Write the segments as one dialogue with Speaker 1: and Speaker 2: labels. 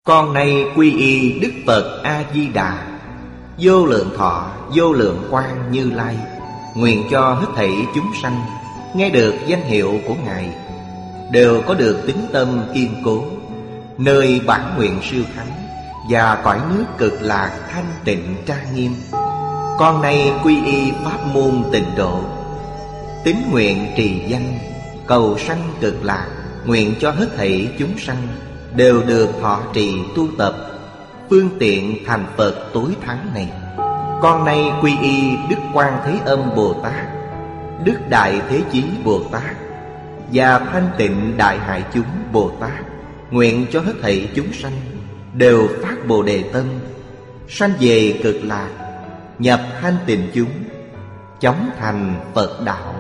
Speaker 1: Con nay quy y Đức Phật A-di-đà, vô lượng thọ vô lượng quang Như Lai. Nguyện cho hết thảy chúng sanh nghe được danh hiệu của Ngài đều có được tín tâm kiên cố, nơi bản nguyện siêu thắng và cõi nước cực lạc thanh tịnh trang nghiêm. Con nay quy y pháp môn Tịnh Độ, tín nguyện trì danh cầu sanh cực lạc. Nguyện cho hết thảy chúng sanh đều được thọ trì tu tập phương tiện thành Phật tối thắng này. Con nay quy y Đức Quan Thế Âm Bồ Tát, Đức Đại Thế Chí Bồ Tát và Thanh Tịnh Đại Hải Chúng Bồ Tát. Nguyện cho hết thảy chúng sanh đều phát Bồ Đề tâm, sanh về cực lạc, nhập thanh tịnh chúng, chóng thành Phật đạo.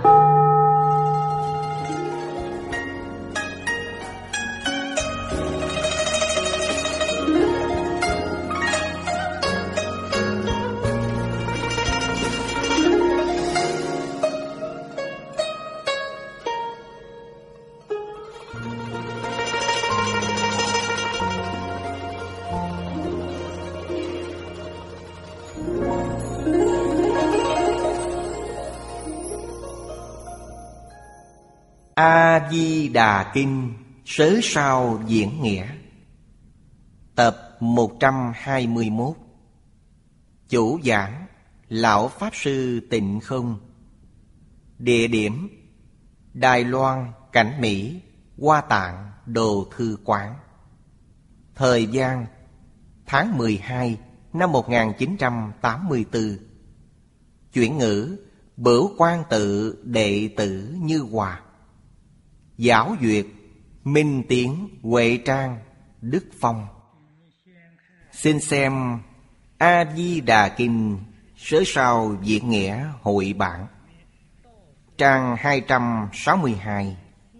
Speaker 1: A-di-đà Kinh Sớ Sao Diễn Nghĩa, tập 121. Chủ giảng Lão Pháp Sư Tịnh Không. Địa điểm Đài Loan, Cảnh Mỹ, Hoa Tạng, Đồ Thư Quán. Thời gian tháng 12 năm 1984. Chuyển ngữ Bửu Quan Tự đệ tử Như Hòa. Giáo duyệt Minh Tiến, Huệ Trang, Đức Phong. Xin xem A-di-đà Kinh Sớ Sao Diễn Nghĩa hội bản, trang 262.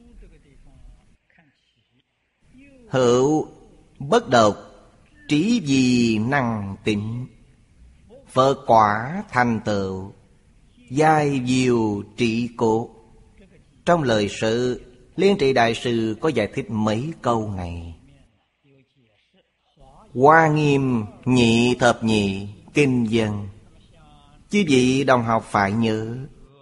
Speaker 1: Hữu bất độc, trí gì năng tịnh, Phật quả thành tựu, giai diệu trị cố. Trong lời sự, Liên Trị Đại Sư có giải thích mấy câu này. Hoa Nghiêm Nhị Thập Nhị Kinh Dân, chư vị đồng học phải nhớ.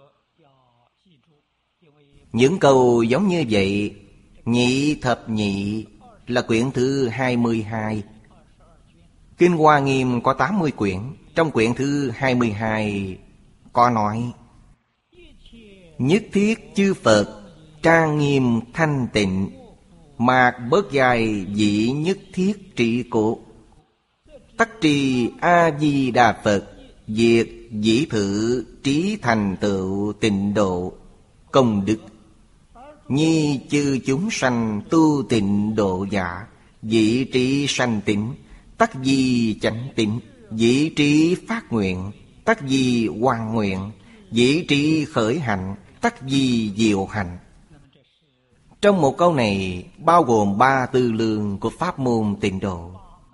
Speaker 1: Những câu giống như vậy. Nhị Thập Nhị là quyển thứ 22. Kinh Hoa Nghiêm có 80 quyển. Trong quyển thứ 22 có nói: nhất thiết chư Phật trang nghiêm thanh tịnh, mạc bớt dài dĩ nhất thiết trị cố. Tắc trì A-di-đà Phật, diệt dĩ thử trí thành tựu tịnh độ công đức. Nhi chư chúng sanh tu tịnh độ giả, dĩ trí sanh tịnh, tắc di chánh tịnh. Dĩ trí phát nguyện, tắc di hoàn nguyện. Dĩ trí khởi hạnh, tắc di diệu hạnh. Trong một câu này bao gồm 3 tư lương của pháp môn Tịnh Độ,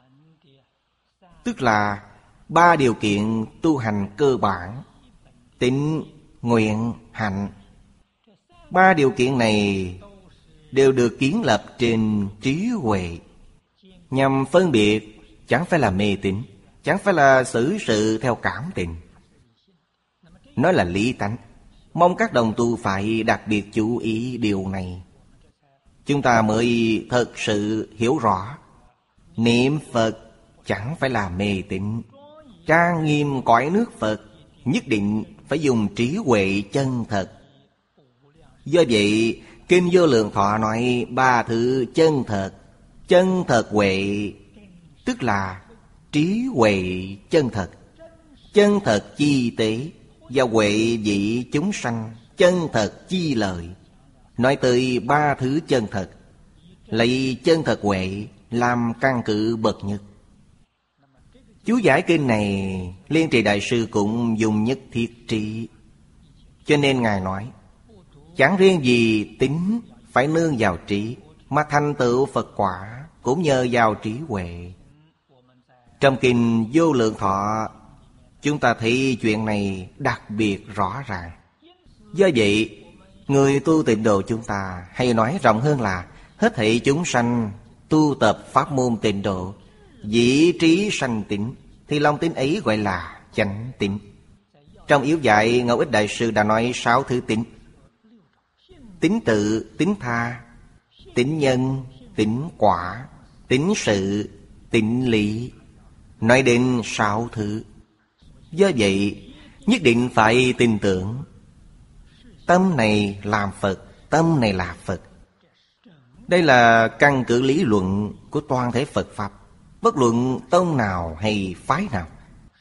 Speaker 1: tức là 3 điều kiện tu hành cơ bản: tịnh, nguyện, hạnh. 3 điều kiện này đều được kiến lập trên trí huệ, nhằm phân biệt chẳng phải là mê tín, chẳng phải là xử sự theo cảm tình. Nó là lý tánh. Mong các đồng tu phải đặc biệt chú ý điều này, chúng ta mới thật sự hiểu rõ. Niệm Phật chẳng phải là mê tín. Trang nghiêm cõi nước Phật nhất định phải dùng trí huệ chân thật. Do vậy, Kinh Vô Lượng Thọ nói 3 thứ chân thật. Chân thật huệ tức là trí huệ chân thật, chân thật chi tế, và huệ vị chúng sanh, chân thật chi lợi. Nói tới 3 thứ chân thật, lấy chân thật huệ làm căn cứ bậc nhất. Chú giải kinh này, Liên Trì Đại Sư cũng dùng nhất thiết trí. Cho nên Ngài nói, chẳng riêng gì tính phải nương vào trí, mà thành tựu Phật quả cũng nhờ vào trí huệ. Trong kinh Vô Lượng Thọ, chúng ta thấy chuyện này đặc biệt rõ ràng. Do vậy, người tu Tịnh Độ chúng ta hay nói rộng hơn là hết thảy chúng sanh tu tập pháp môn tịnh độ, dĩ trí sanh tín, thì lòng tín ấy gọi là chánh tín. Trong yếu dạy, Ngẫu Ích Đại Sư đã nói 6 thứ tín: tín tự, tín tha, tín nhân, tín quả, tín sự, tín lý. Nói đến 6 thứ. Do vậy, nhất định phải tin tưởng. Tâm này làm Phật, tâm này là Phật. Đây là căn cứ lý luận của toàn thể Phật Pháp, bất luận tông nào hay phái nào.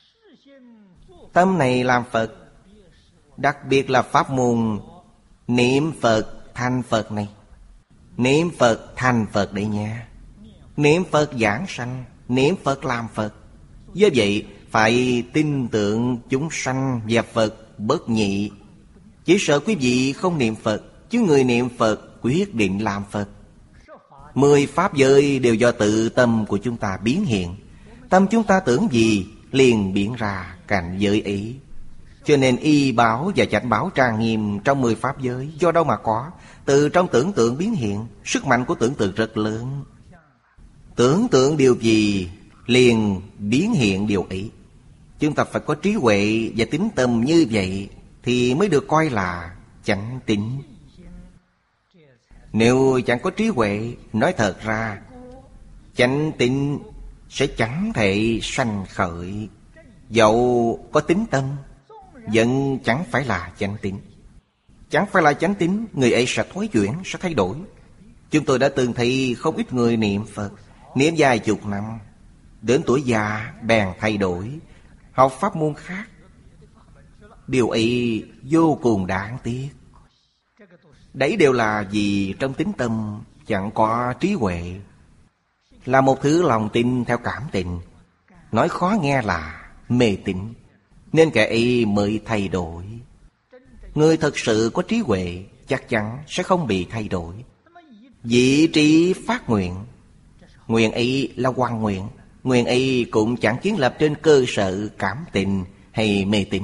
Speaker 1: Tâm này làm Phật, đặc biệt là pháp môn niệm Phật thành Phật này. Niệm Phật thành Phật đấy nha. Niệm Phật giảng sanh, niệm Phật làm Phật. Do vậy phải tin tưởng chúng sanh và Phật bất nhị. Chỉ sợ quý vị không niệm Phật, chứ người niệm Phật quyết định làm Phật. 10 pháp giới đều do tự tâm của chúng ta biến hiện. Tâm chúng ta tưởng gì liền biến ra cảnh giới ấy. Cho nên y báo và chánh báo trang nghiêm trong 10 pháp giới do đâu mà có? Từ trong tưởng tượng biến hiện. Sức mạnh của tưởng tượng rất lớn. Tưởng tượng điều gì liền biến hiện điều ấy. Chúng ta phải có trí huệ và tín tâm như vậy thì mới được coi là chánh tín. Nếu chẳng có trí huệ, nói thật ra chánh tín sẽ chẳng thể sanh khởi. Dẫu có tín tâm vẫn chẳng phải là chánh tín. Chẳng phải là chánh tín, người ấy sẽ thoái chuyển, sẽ thay đổi. Chúng tôi đã từng thấy không ít người niệm Phật, niệm vài chục năm, đến tuổi già bèn thay đổi, học pháp môn khác. Điều ấy vô cùng đáng tiếc. Đấy đều là vì trong tín tâm chẳng có trí huệ, là một thứ lòng tin theo cảm tình. Nói khó nghe là mê tín, nên kẻ ấy mới thay đổi. Người thật sự có trí huệ chắc chắn sẽ không bị thay đổi. Vị trí phát nguyện, nguyện ấy là hoằng nguyện. Nguyện ấy cũng chẳng kiến lập trên cơ sở cảm tình hay mê tín.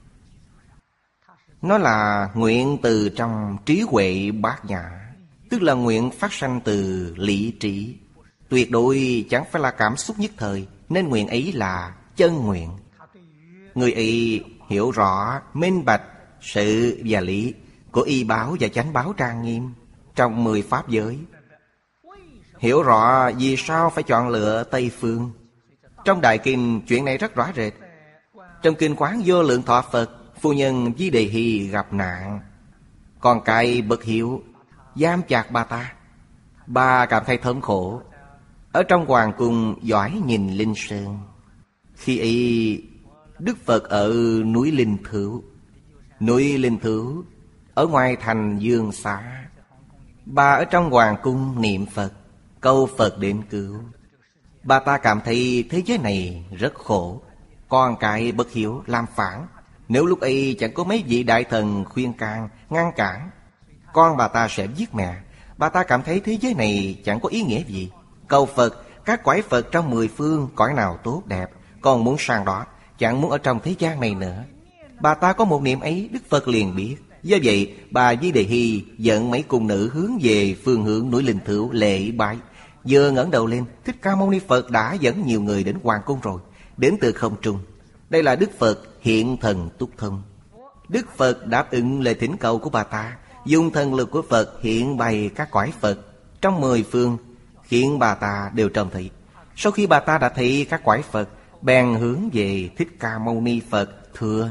Speaker 1: Nó là nguyện từ trong trí huệ bát nhã, tức là nguyện phát sanh từ lý trí. Tuyệt đối chẳng phải là cảm xúc nhất thời, nên nguyện ấy là chân nguyện. Người ấy hiểu rõ, minh bạch sự và lý của y báo và chánh báo trang nghiêm trong 10 pháp giới. Hiểu rõ vì sao phải chọn lựa Tây Phương. Trong Đại Kinh chuyện này rất rõ rệt. Trong Kinh Quán Vô Lượng Thọ Phật, phu nhân Di Đề Hy gặp nạn, con cái bất hiếu giam chặt bà ta. Bà cảm thấy thống khổ. Ở trong hoàng cung giỏi nhìn Linh Sơn. Khi ấy Đức Phật ở núi Linh Thứu. Núi Linh Thứu ở ngoài thành Dương Xá. Bà ở trong hoàng cung niệm Phật, cầu Phật đến cứu. Bà ta cảm thấy thế giới này rất khổ, con cái bất hiếu làm phản. Nếu lúc ấy chẳng có mấy vị đại thần khuyên can, ngăn cản, con bà ta sẽ giết mẹ. Bà ta cảm thấy thế giới này chẳng có ý nghĩa gì. Cầu Phật, các cõi Phật trong 10 phương, cõi nào tốt đẹp, con muốn sang đó, chẳng muốn ở trong thế gian này nữa. Bà ta có một niệm ấy, Đức Phật liền biết. Do vậy, bà Di Đề Hy dẫn mấy cung nữ hướng về phương hướng núi Linh Thứu lễ bái. Vừa ngẩng đầu lên, Thích Ca Mâu Ni Phật đã dẫn nhiều người đến hoàng cung rồi, đến từ không trung. Đây là Đức Phật hiện thần túc thông. Đức Phật đáp ứng lời thỉnh cầu của bà ta, dùng thần lực của Phật hiện bày các cõi Phật trong 10 phương, khiến bà ta đều trông thấy. Sau khi bà ta đã thấy các cõi Phật, bèn hướng về Thích Ca Mâu Ni Phật thưa: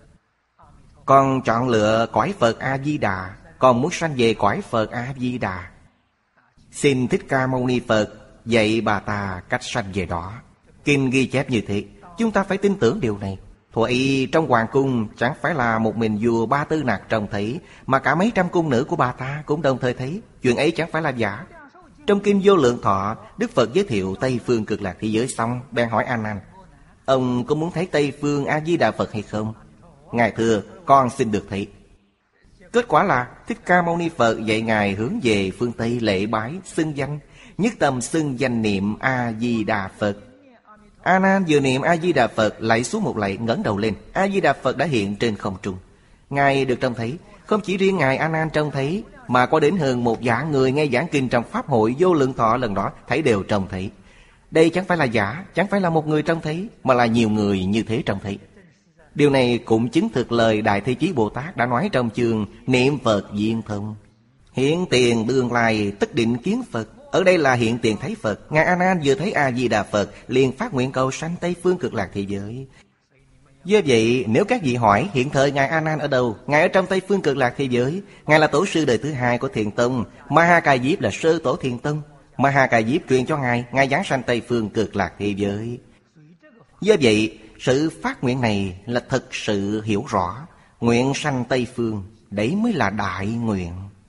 Speaker 1: con chọn lựa cõi Phật A-di-đà, con muốn sanh về cõi Phật A-di-đà. Xin Thích Ca Mâu Ni Phật dạy bà ta cách sanh về đó. Kinh ghi chép như thế, chúng ta phải tin tưởng điều này. Thuở ấy trong hoàng cung chẳng phải là một mình vua Ba Tư Nặc trông thấy, mà cả mấy trăm cung nữ của bà ta cũng đồng thời thấy. Chuyện ấy chẳng phải là giả. Trong Kinh Vô Lượng Thọ, Đức Phật giới thiệu Tây Phương Cực Lạc thế giới xong, bèn hỏi A Nan: ông có muốn thấy Tây Phương A Di Đà Phật hay không? Ngài thưa: con xin được thấy. Kết quả là Thích Ca Mâu Ni Phật dạy ngài hướng về phương Tây lễ bái, xưng danh, nhất tâm xưng danh niệm A Di Đà Phật. A Nan vừa niệm A Di Đà Phật, lạy xuống một lạy, ngẩng đầu lên, A Di Đà Phật đã hiện trên không trung. Ngài được trông thấy. Không chỉ riêng ngài A Nan trông thấy, mà có đến hơn 1 vạn người nghe giảng kinh trong Pháp hội Vô Lượng Thọ lần đó, thấy đều trông thấy. Đây chẳng phải là giả, chẳng phải là một người trông thấy, mà là nhiều người như thế trông thấy. Điều này cũng chứng thực lời Đại Thế Chí Bồ Tát đã nói trong chương Niệm Phật Viên Thông. Hiện tiền đương lai tất định kiến Phật. Ở đây là hiện tiền thấy Phật. Ngài A Nan vừa thấy A Di Đà Phật liền phát nguyện cầu sanh Tây Phương Cực Lạc thế giới. Do vậy nếu các vị hỏi hiện thời Ngài A Nan ở đâu, Ngài ở trong Tây Phương Cực Lạc thế giới. Ngài là tổ sư đời thứ 2 của Thiền Tông. Ma Ha Ca Diếp là sơ tổ Thiền Tông. Ma Ha Ca Diếp truyền cho Ngài, Ngài giáng sanh Tây Phương Cực Lạc thế giới. Do vậy sự phát nguyện này là thực sự hiểu rõ. Nguyện sanh Tây Phương, đấy mới là đại nguyện.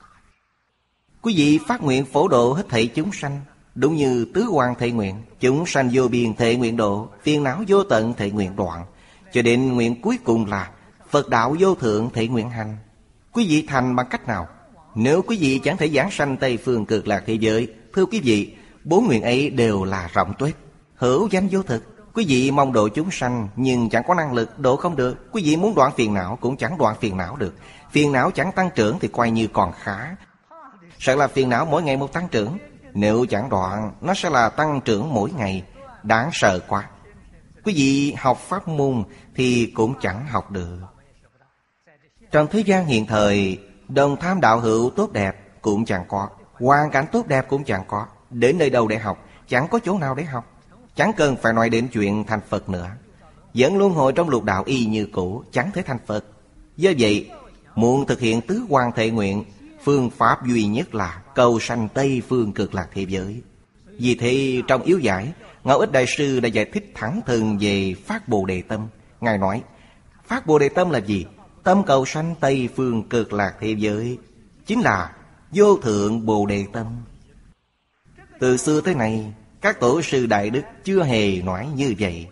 Speaker 1: Quý vị phát nguyện phổ độ hết thảy chúng sanh, đúng như tứ quan thệ nguyện. Chúng sanh vô biên thệ nguyện độ, phiền não vô tận thệ nguyện đoạn, cho đến nguyện cuối cùng là Phật đạo vô thượng thệ nguyện hành. Quý vị thành bằng cách nào? Nếu quý vị chẳng thể giảng sanh Tây Phương Cực Lạc thế giới, thưa quý vị, 4 nguyện ấy đều là rộng tuếch, hữu danh vô thực. Quý vị mong độ chúng sanh nhưng chẳng có năng lực, độ không được. Quý vị muốn đoạn phiền não cũng chẳng đoạn phiền não được. Phiền não chẳng tăng trưởng thì coi như còn khá. Sợ là phiền não mỗi ngày một tăng trưởng. Nếu chẳng đoạn, nó sẽ là tăng trưởng mỗi ngày. Đáng sợ quá. Quý vị học pháp môn thì cũng chẳng học được. Trong thế gian hiện thời, đồng tham đạo hữu tốt đẹp cũng chẳng có, hoàn cảnh tốt đẹp cũng chẳng có. Đến nơi đâu để học, chẳng có chỗ nào để học. Chẳng cần phải nói đến chuyện thành Phật nữa. Vẫn luân hồi trong lục đạo y như cũ, chẳng thể thành Phật. Do vậy, muốn thực hiện tứ quan thệ nguyện, phương pháp duy nhất là cầu sanh Tây Phương Cực Lạc thế giới. Vì thế trong yếu giải, Ngẫu Ích Đại Sư đã giải thích thẳng thừng về phát Bồ Đề Tâm. Ngài nói, phát Bồ Đề Tâm là gì? Tâm cầu sanh Tây Phương Cực Lạc thế giới chính là vô thượng Bồ Đề Tâm. Từ xưa tới nay, các tổ sư Đại Đức chưa hề nói như vậy.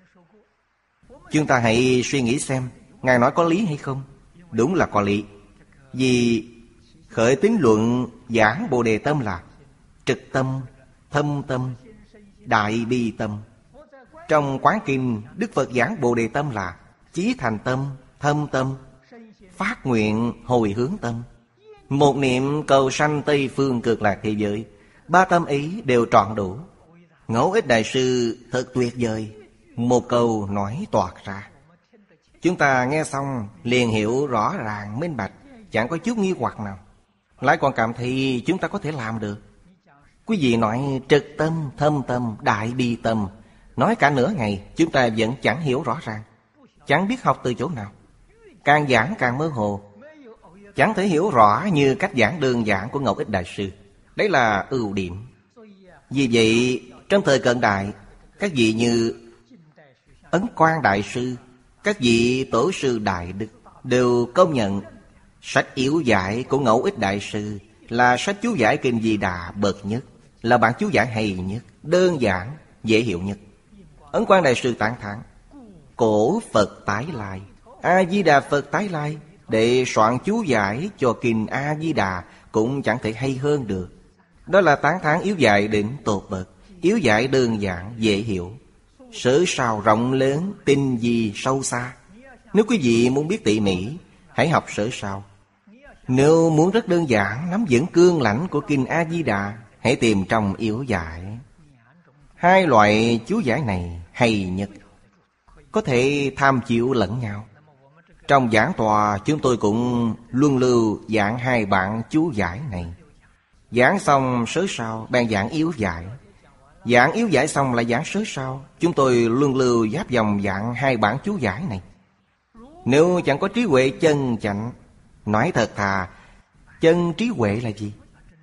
Speaker 1: Chúng ta hãy suy nghĩ xem, Ngài nói có lý hay không? Đúng là có lý. Vì khởi tín luận giảng Bồ Đề Tâm là trực tâm, thâm tâm, đại bi tâm. Trong Quán Kinh, Đức Phật giảng Bồ Đề Tâm là chí thành tâm, thâm tâm, phát nguyện hồi hướng tâm. Một niệm cầu sanh Tây Phương Cực Lạc thế giới, 3 tâm ấy đều trọn đủ. Ngẫu Ích Đại Sư thật tuyệt vời, một câu nói toạc ra. Chúng ta nghe xong liền hiểu rõ ràng minh bạch, chẳng có chút nghi hoặc nào. Lại còn cảm thấy chúng ta có thể làm được. Quý vị nói trực tâm, thâm tâm, đại bi tâm, nói cả nửa ngày chúng ta vẫn chẳng hiểu rõ ràng, chẳng biết học từ chỗ nào. Càng giảng càng mơ hồ, chẳng thể hiểu rõ như cách giảng đơn giản của Ngẫu Ích Đại Sư. Đấy là ưu điểm. Vì vậy trong thời cận đại, các vị như Ấn Quang Đại Sư, các vị tổ sư Đại Đức đều công nhận sách yếu giải của Ngẫu Ích Đại Sư là sách chú giải Kinh Di Đà bậc nhất, là bản chú giải hay nhất, đơn giản, dễ hiểu nhất. Ấn Quang Đại Sư tán thán cổ Phật tái lai, A Di Đà Phật tái lai, để soạn chú giải cho Kinh A Di Đà cũng chẳng thể hay hơn được. Đó là tán thán yếu giải đến tột bậc. Yếu giải đơn giản, dễ hiểu, sở sao rộng lớn, tinh vi sâu xa. Nếu quý vị muốn biết tỉ mỉ, hãy học sở sao. Nếu muốn rất đơn giản, nắm vững cương lãnh của Kinh A Di Đà, hãy tìm trong yếu giải. 2 loại chú giải này hay nhất, có thể tham chiếu lẫn nhau. Trong giảng tòa chúng tôi cũng luân lưu giảng 2 bản chú giải này. Giảng xong sớ sao bèn giảng yếu giải. Giảng yếu giải xong lại giảng sớ sao. Chúng tôi luân lưu giáp dòng giảng 2 bản chú giải này. Nếu chẳng có trí huệ chân chánh, nói thật thà, chân trí huệ là gì?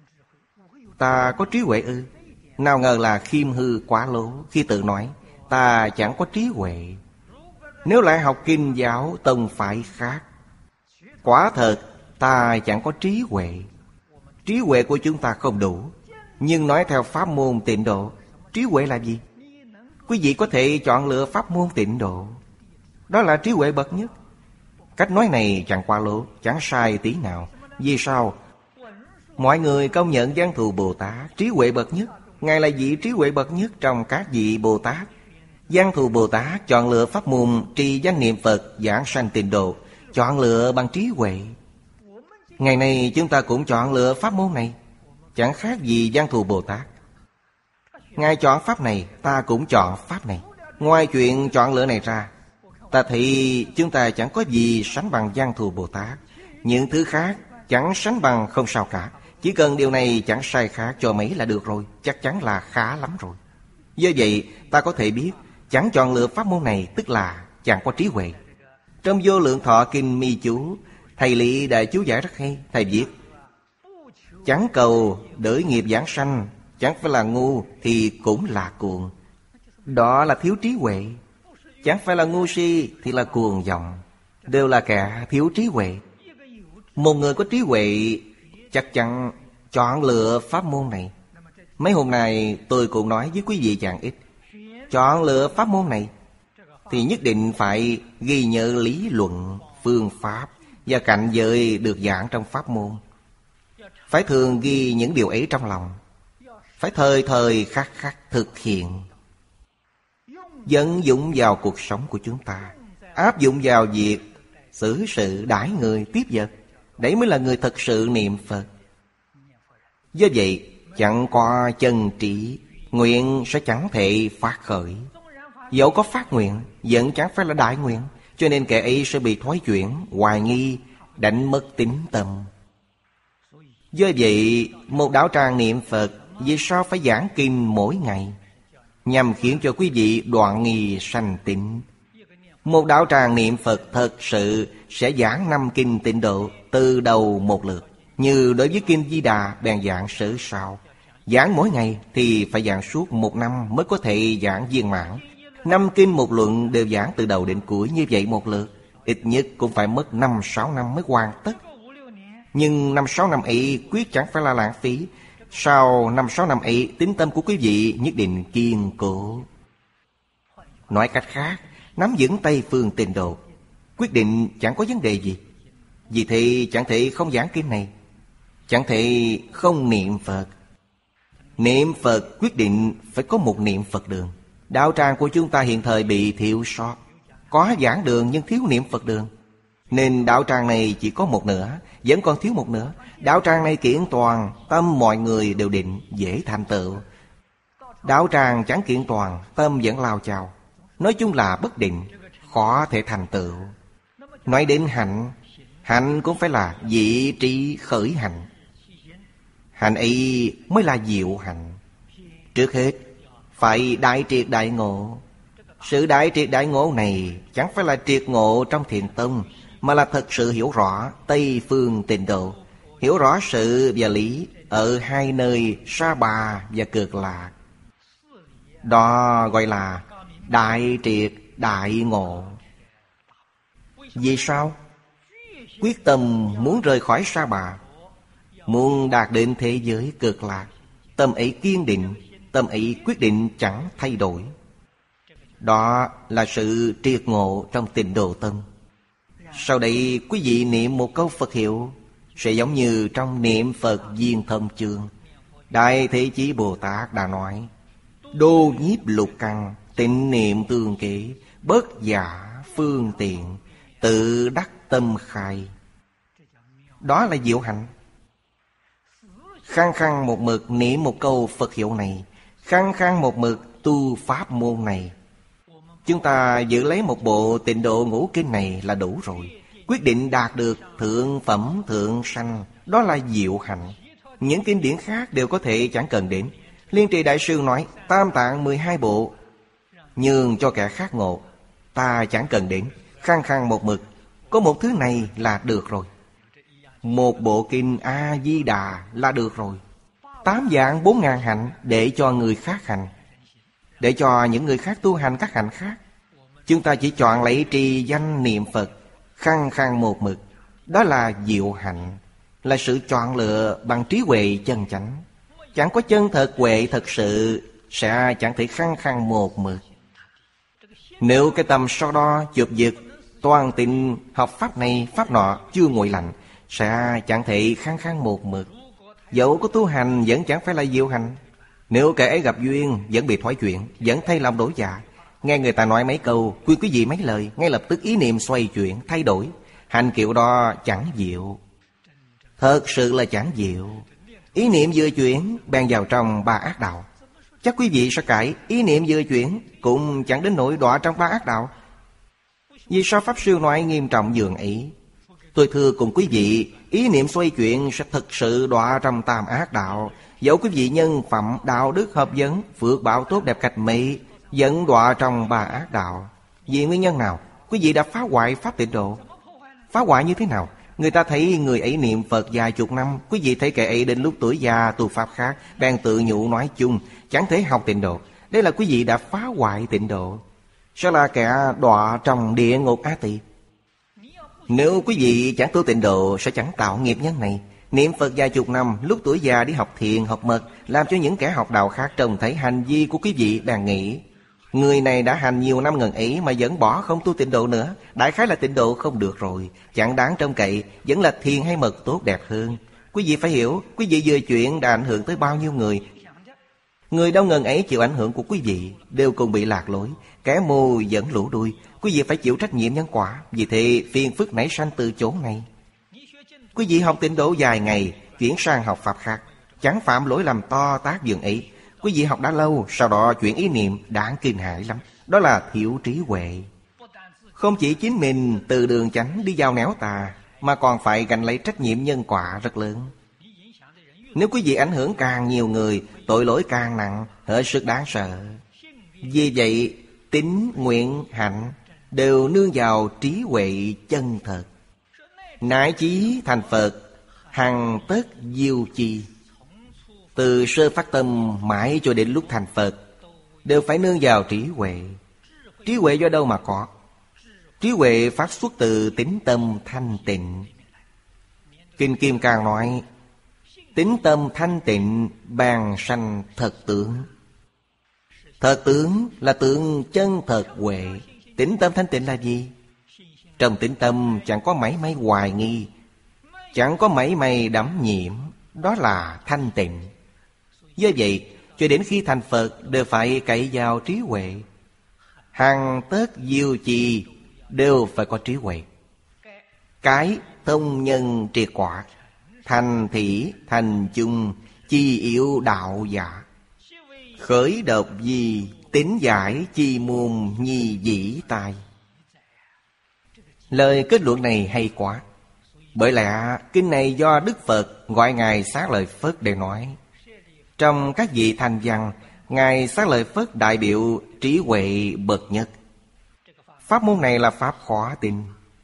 Speaker 1: Ta có trí huệ ư? Nào ngờ là khiêm hư quá lố khi tự nói ta chẳng có trí huệ. Nếu lại học kinh giáo tông phái khác, quả thật ta chẳng có trí huệ. Trí huệ của chúng ta không đủ. Nhưng nói theo pháp môn Tịnh Độ, trí huệ là gì? Quý vị có thể chọn lựa pháp môn Tịnh Độ, đó là trí huệ bậc nhất. Cách nói này chẳng qua lố, chẳng sai tí nào. Vì sao? Mọi người công nhận Văn Thù Bồ Tát trí huệ bậc nhất. Ngài là vị trí huệ bậc nhất trong các vị Bồ Tát. Văn Thù Bồ Tát chọn lựa pháp môn trì danh niệm Phật giảng sanh Tịnh Độ, chọn lựa bằng trí huệ. Ngày nay chúng ta cũng chọn lựa pháp môn này, chẳng khác gì Văn Thù Bồ Tát. Ngài chọn pháp này, ta cũng chọn pháp này. Ngoài chuyện chọn lựa này ra, ta thấy chúng ta chẳng có gì sánh bằng Văn Thù Bồ Tát. Những thứ khác chẳng sánh bằng không sao cả. Chỉ cần điều này chẳng sai khác cho mấy là được rồi, chắc chắn là khá lắm rồi. Do vậy ta có thể biết chẳng chọn lựa pháp môn này tức là chẳng có trí huệ. Trong Vô Lượng Thọ Kinh Mi Chú, thầy Lý đã chú giải rất hay. Thầy viết: chẳng cầu đợi nghiệp giảng sanh, chẳng phải là ngu thì cũng là cuồng. Đó là thiếu trí huệ. Chẳng phải là ngu si thì là cuồng vọng, đều là kẻ thiếu trí huệ. Một người có trí huệ chắc chắn chọn lựa pháp môn này. Mấy hôm nay tôi cũng nói với quý vị chẳng ít. Chọn lựa pháp môn này thì nhất định phải ghi nhớ lý luận, phương pháp và cảnh giới được giảng trong pháp môn. Phải thường ghi những điều ấy trong lòng, phải thời thời khắc khắc thực hiện, vận dụng vào cuộc sống của chúng ta, áp dụng vào việc xử sự đãi người tiếp vật. Đấy mới là người thật sự niệm Phật. Do vậy chẳng có chân trí, nguyện sẽ chẳng thể phát khởi. Dẫu có phát nguyện vẫn chẳng phải là đại nguyện. Cho nên kẻ ấy sẽ bị thoái chuyển, hoài nghi, đánh mất tín tâm. Do vậy một đạo tràng niệm Phật vì sao phải giảng kinh mỗi ngày? Nhằm khiến cho quý vị đoạn nghi sanh tín. Một đạo tràng niệm Phật thật sự sẽ giảng 5 kinh tịnh độ từ đầu một lượt. Như đối với Kinh Di Đà bèn giảng sớ sao. Giảng mỗi ngày thì phải giảng suốt 1 năm mới có thể giảng viên mãn. 5 kinh một luận đều giảng từ đầu đến cuối như vậy một lượt, ít nhất cũng phải mất 5-6 năm mới hoàn tất. Nhưng 5-6 năm ấy quyết chẳng phải là lãng phí. Sau 5-6 năm ấy, tín tâm của quý vị nhất định kiên cố. Nói cách khác, nắm vững Tây Phương Tịnh Độ, quyết định chẳng có vấn đề gì. Vì thế chẳng thể không giảng kinh này, chẳng thể không niệm Phật. Niệm Phật quyết định phải có một niệm Phật đường. Đạo tràng của chúng ta hiện thời bị thiếu sót. Có giảng đường nhưng thiếu niệm Phật đường, nên đạo tràng này chỉ có một nửa, vẫn còn thiếu một nửa. Đạo tràng này kiện toàn, tâm mọi người đều định, dễ thành tựu. Đạo tràng chẳng kiện toàn, tâm vẫn lao chao, nói chung là bất định, khó thể thành tựu. Nói đến hạnh, hạnh cũng phải là vị trí khởi hạnh. Hạnh ấy mới là diệu hạnh. Trước hết phải đại triệt đại ngộ. Sự đại triệt đại ngộ này chẳng phải là triệt ngộ trong Thiền Tông, mà là thật sự hiểu rõ Tây Phương Tịnh Độ, hiểu rõ sự và lý ở hai nơi Sa Bà và Cực Lạc. Đó gọi là đại triệt đại ngộ. Vì sao? Quyết tâm muốn rời khỏi Sa Bà, muốn đạt đến thế giới Cực Lạc. Tâm ấy kiên định, tâm ấy quyết định chẳng thay đổi. Đó là sự triệt ngộ trong Tịnh Độ Tông. Sau đây quý vị niệm một câu Phật hiệu, sẽ giống như trong niệm Phật Viên Thông Chương. Đại Thế Chí Bồ Tát đã nói: đô nhiếp lục căn, tịnh niệm tương kế, bất giả phương tiện, tự đắc tâm khai. Đó là diệu hạnh. Khăng khăng một mực niệm một câu Phật hiệu này, khăng khăng một mực tu pháp môn này. Chúng ta giữ lấy một bộ Tịnh Độ Ngũ Kinh này là đủ rồi. Quyết định đạt được thượng phẩm thượng sanh, đó là diệu hạnh. Những kinh điển khác đều có thể chẳng cần đến. Liên Trì Đại Sư nói Tam Tạng 12 bộ nhường cho kẻ khác ngộ, ta chẳng cần đến. Khăng khăng một mực, có một thứ này là được rồi. Một bộ kinh A-di-đà là được rồi. 8 vạn 4 ngàn hạnh để cho người khác hành, để cho những người khác tu hành các hạnh khác. Chúng ta chỉ chọn lấy trì danh niệm Phật, khăng khăng một mực. Đó là diệu hạnh, là sự chọn lựa bằng trí huệ chân chánh. Chẳng có chân thật huệ thật sự sẽ chẳng thể khăng khăng một mực. Nếu cái tâm so đo chụp giật, toàn tin học pháp này pháp nọ chưa nguội lạnh, sẽ chẳng thể khăng khăng một mực. Dẫu có tu hành vẫn chẳng phải là diệu hành. Nếu kẻ ấy gặp duyên vẫn bị thoái chuyển, vẫn thay lòng đổi dạ. Nghe người ta nói mấy câu, khuyên quý vị mấy lời, ngay lập tức ý niệm xoay chuyển, thay đổi. Hành kiểu đó chẳng diệu. Thật sự là chẳng diệu. Ý niệm vừa chuyển bèn vào trong ba ác đạo. Chắc quý vị sẽ cãi, ý niệm vừa chuyển cũng chẳng đến nỗi đọa trong ba ác đạo. Vì sao Pháp Sư nói nghiêm trọng dường ấy? Tôi thưa cùng quý vị, ý niệm xoay chuyển sẽ thực sự đọa trong tam ác đạo. Dẫu quý vị nhân phẩm, đạo đức hợp vấn, phước báo tốt đẹp cách mấy, vẫn đọa trong ba ác đạo. Vì nguyên nhân nào? Quý vị đã phá hoại Pháp Tịnh Độ. Phá hoại như thế nào? Người ta thấy người ấy niệm Phật vài chục năm, quý vị thấy kẻ ấy đến lúc tuổi già tu Pháp khác, bèn tự nhủ nói chung, chẳng thể học Tịnh Độ. Đây là quý vị đã phá hoại Tịnh Độ, sẽ là kẻ đọa trong địa ngục Á Tỳ. Nếu quý vị chẳng tu Tịnh Độ sẽ chẳng tạo nghiệp nhân này. Niệm Phật vài chục năm, lúc tuổi già đi học thiền, học mật, làm cho những kẻ học đạo khác trông thấy hành vi của quý vị bèn nghĩ, người này đã hành nhiều năm ngần ấy mà vẫn bỏ không tu Tịnh Độ nữa. Đại khái là Tịnh Độ không được rồi, chẳng đáng trông cậy, vẫn là thiền hay mật tốt đẹp hơn. Quý vị phải hiểu, quý vị vừa chuyện đã ảnh hưởng tới bao nhiêu người. Người đâu ngần ấy chịu ảnh hưởng của quý vị, đều cùng bị lạc lối, kẻ mù dẫn lũ đuôi. Quý vị phải chịu trách nhiệm nhân quả. Vì thế phiền phức nảy sanh từ chỗ này. Quý vị học Tịnh Độ vài ngày, chuyển sang học Pháp khác, chẳng phạm lỗi làm to tác dường ấy. Quý vị học đã lâu, sau đó chuyển ý niệm, đáng kinh hãi lắm. Đó là thiếu trí huệ. Không chỉ chính mình từ đường chánh đi vào nẻo tà, mà còn phải gánh lấy trách nhiệm nhân quả rất lớn. Nếu quý vị ảnh hưởng càng nhiều người, tội lỗi càng nặng, hết sức đáng sợ. Vì vậy, tín, nguyện, hạnh đều nương vào trí huệ chân thật. Nại chí thành Phật, hằng tất diêu chi. Từ sơ phát tâm mãi cho đến lúc thành Phật, đều phải nương vào trí huệ. Trí huệ do đâu mà có? Trí huệ phát xuất từ tín tâm thanh tịnh. Kinh Kim Cang nói, tín tâm thanh tịnh bèn sanh thật tướng. Thật tướng là tượng chân thật huệ. Tín tâm thanh tịnh là gì? Trong tín tâm chẳng có mảy may hoài nghi, chẳng có mảy may đắm nhiễm. Đó là thanh tịnh. Do vậy, cho đến khi thành Phật đều phải cậy vào trí huệ. Hằng tất diêu trì đều phải có trí huệ. Cái thông nhân triệt quả, thành thị thành chung, chi yếu đạo giả. Khởi độc gì, tín giải chi môn nhi dĩ tai. Lời kết luận này hay quá. Bởi lẽ kinh này do Đức Phật gọi Ngài Xá Lợi Phất để nói. Trong các vị thành văn, Ngài Xá Lợi Phất đại biểu trí huệ bậc nhất. Pháp môn này là pháp khó tin.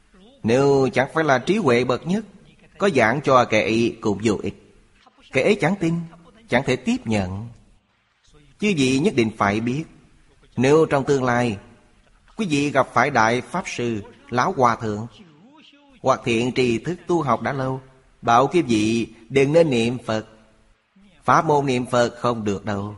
Speaker 1: Nếu chẳng phải là trí huệ bậc nhất, có giảng cho kẻ ấy cũng vô ích. Kẻ ấy chẳng tin, chẳng thể tiếp nhận. Chứ vị nhất định phải biết, nếu trong tương lai quý vị gặp phải đại pháp sư, lão hòa thượng hoặc thiện trì thức tu học đã lâu, bảo quý vị đừng nên niệm Phật, pháp môn niệm Phật không được đâu.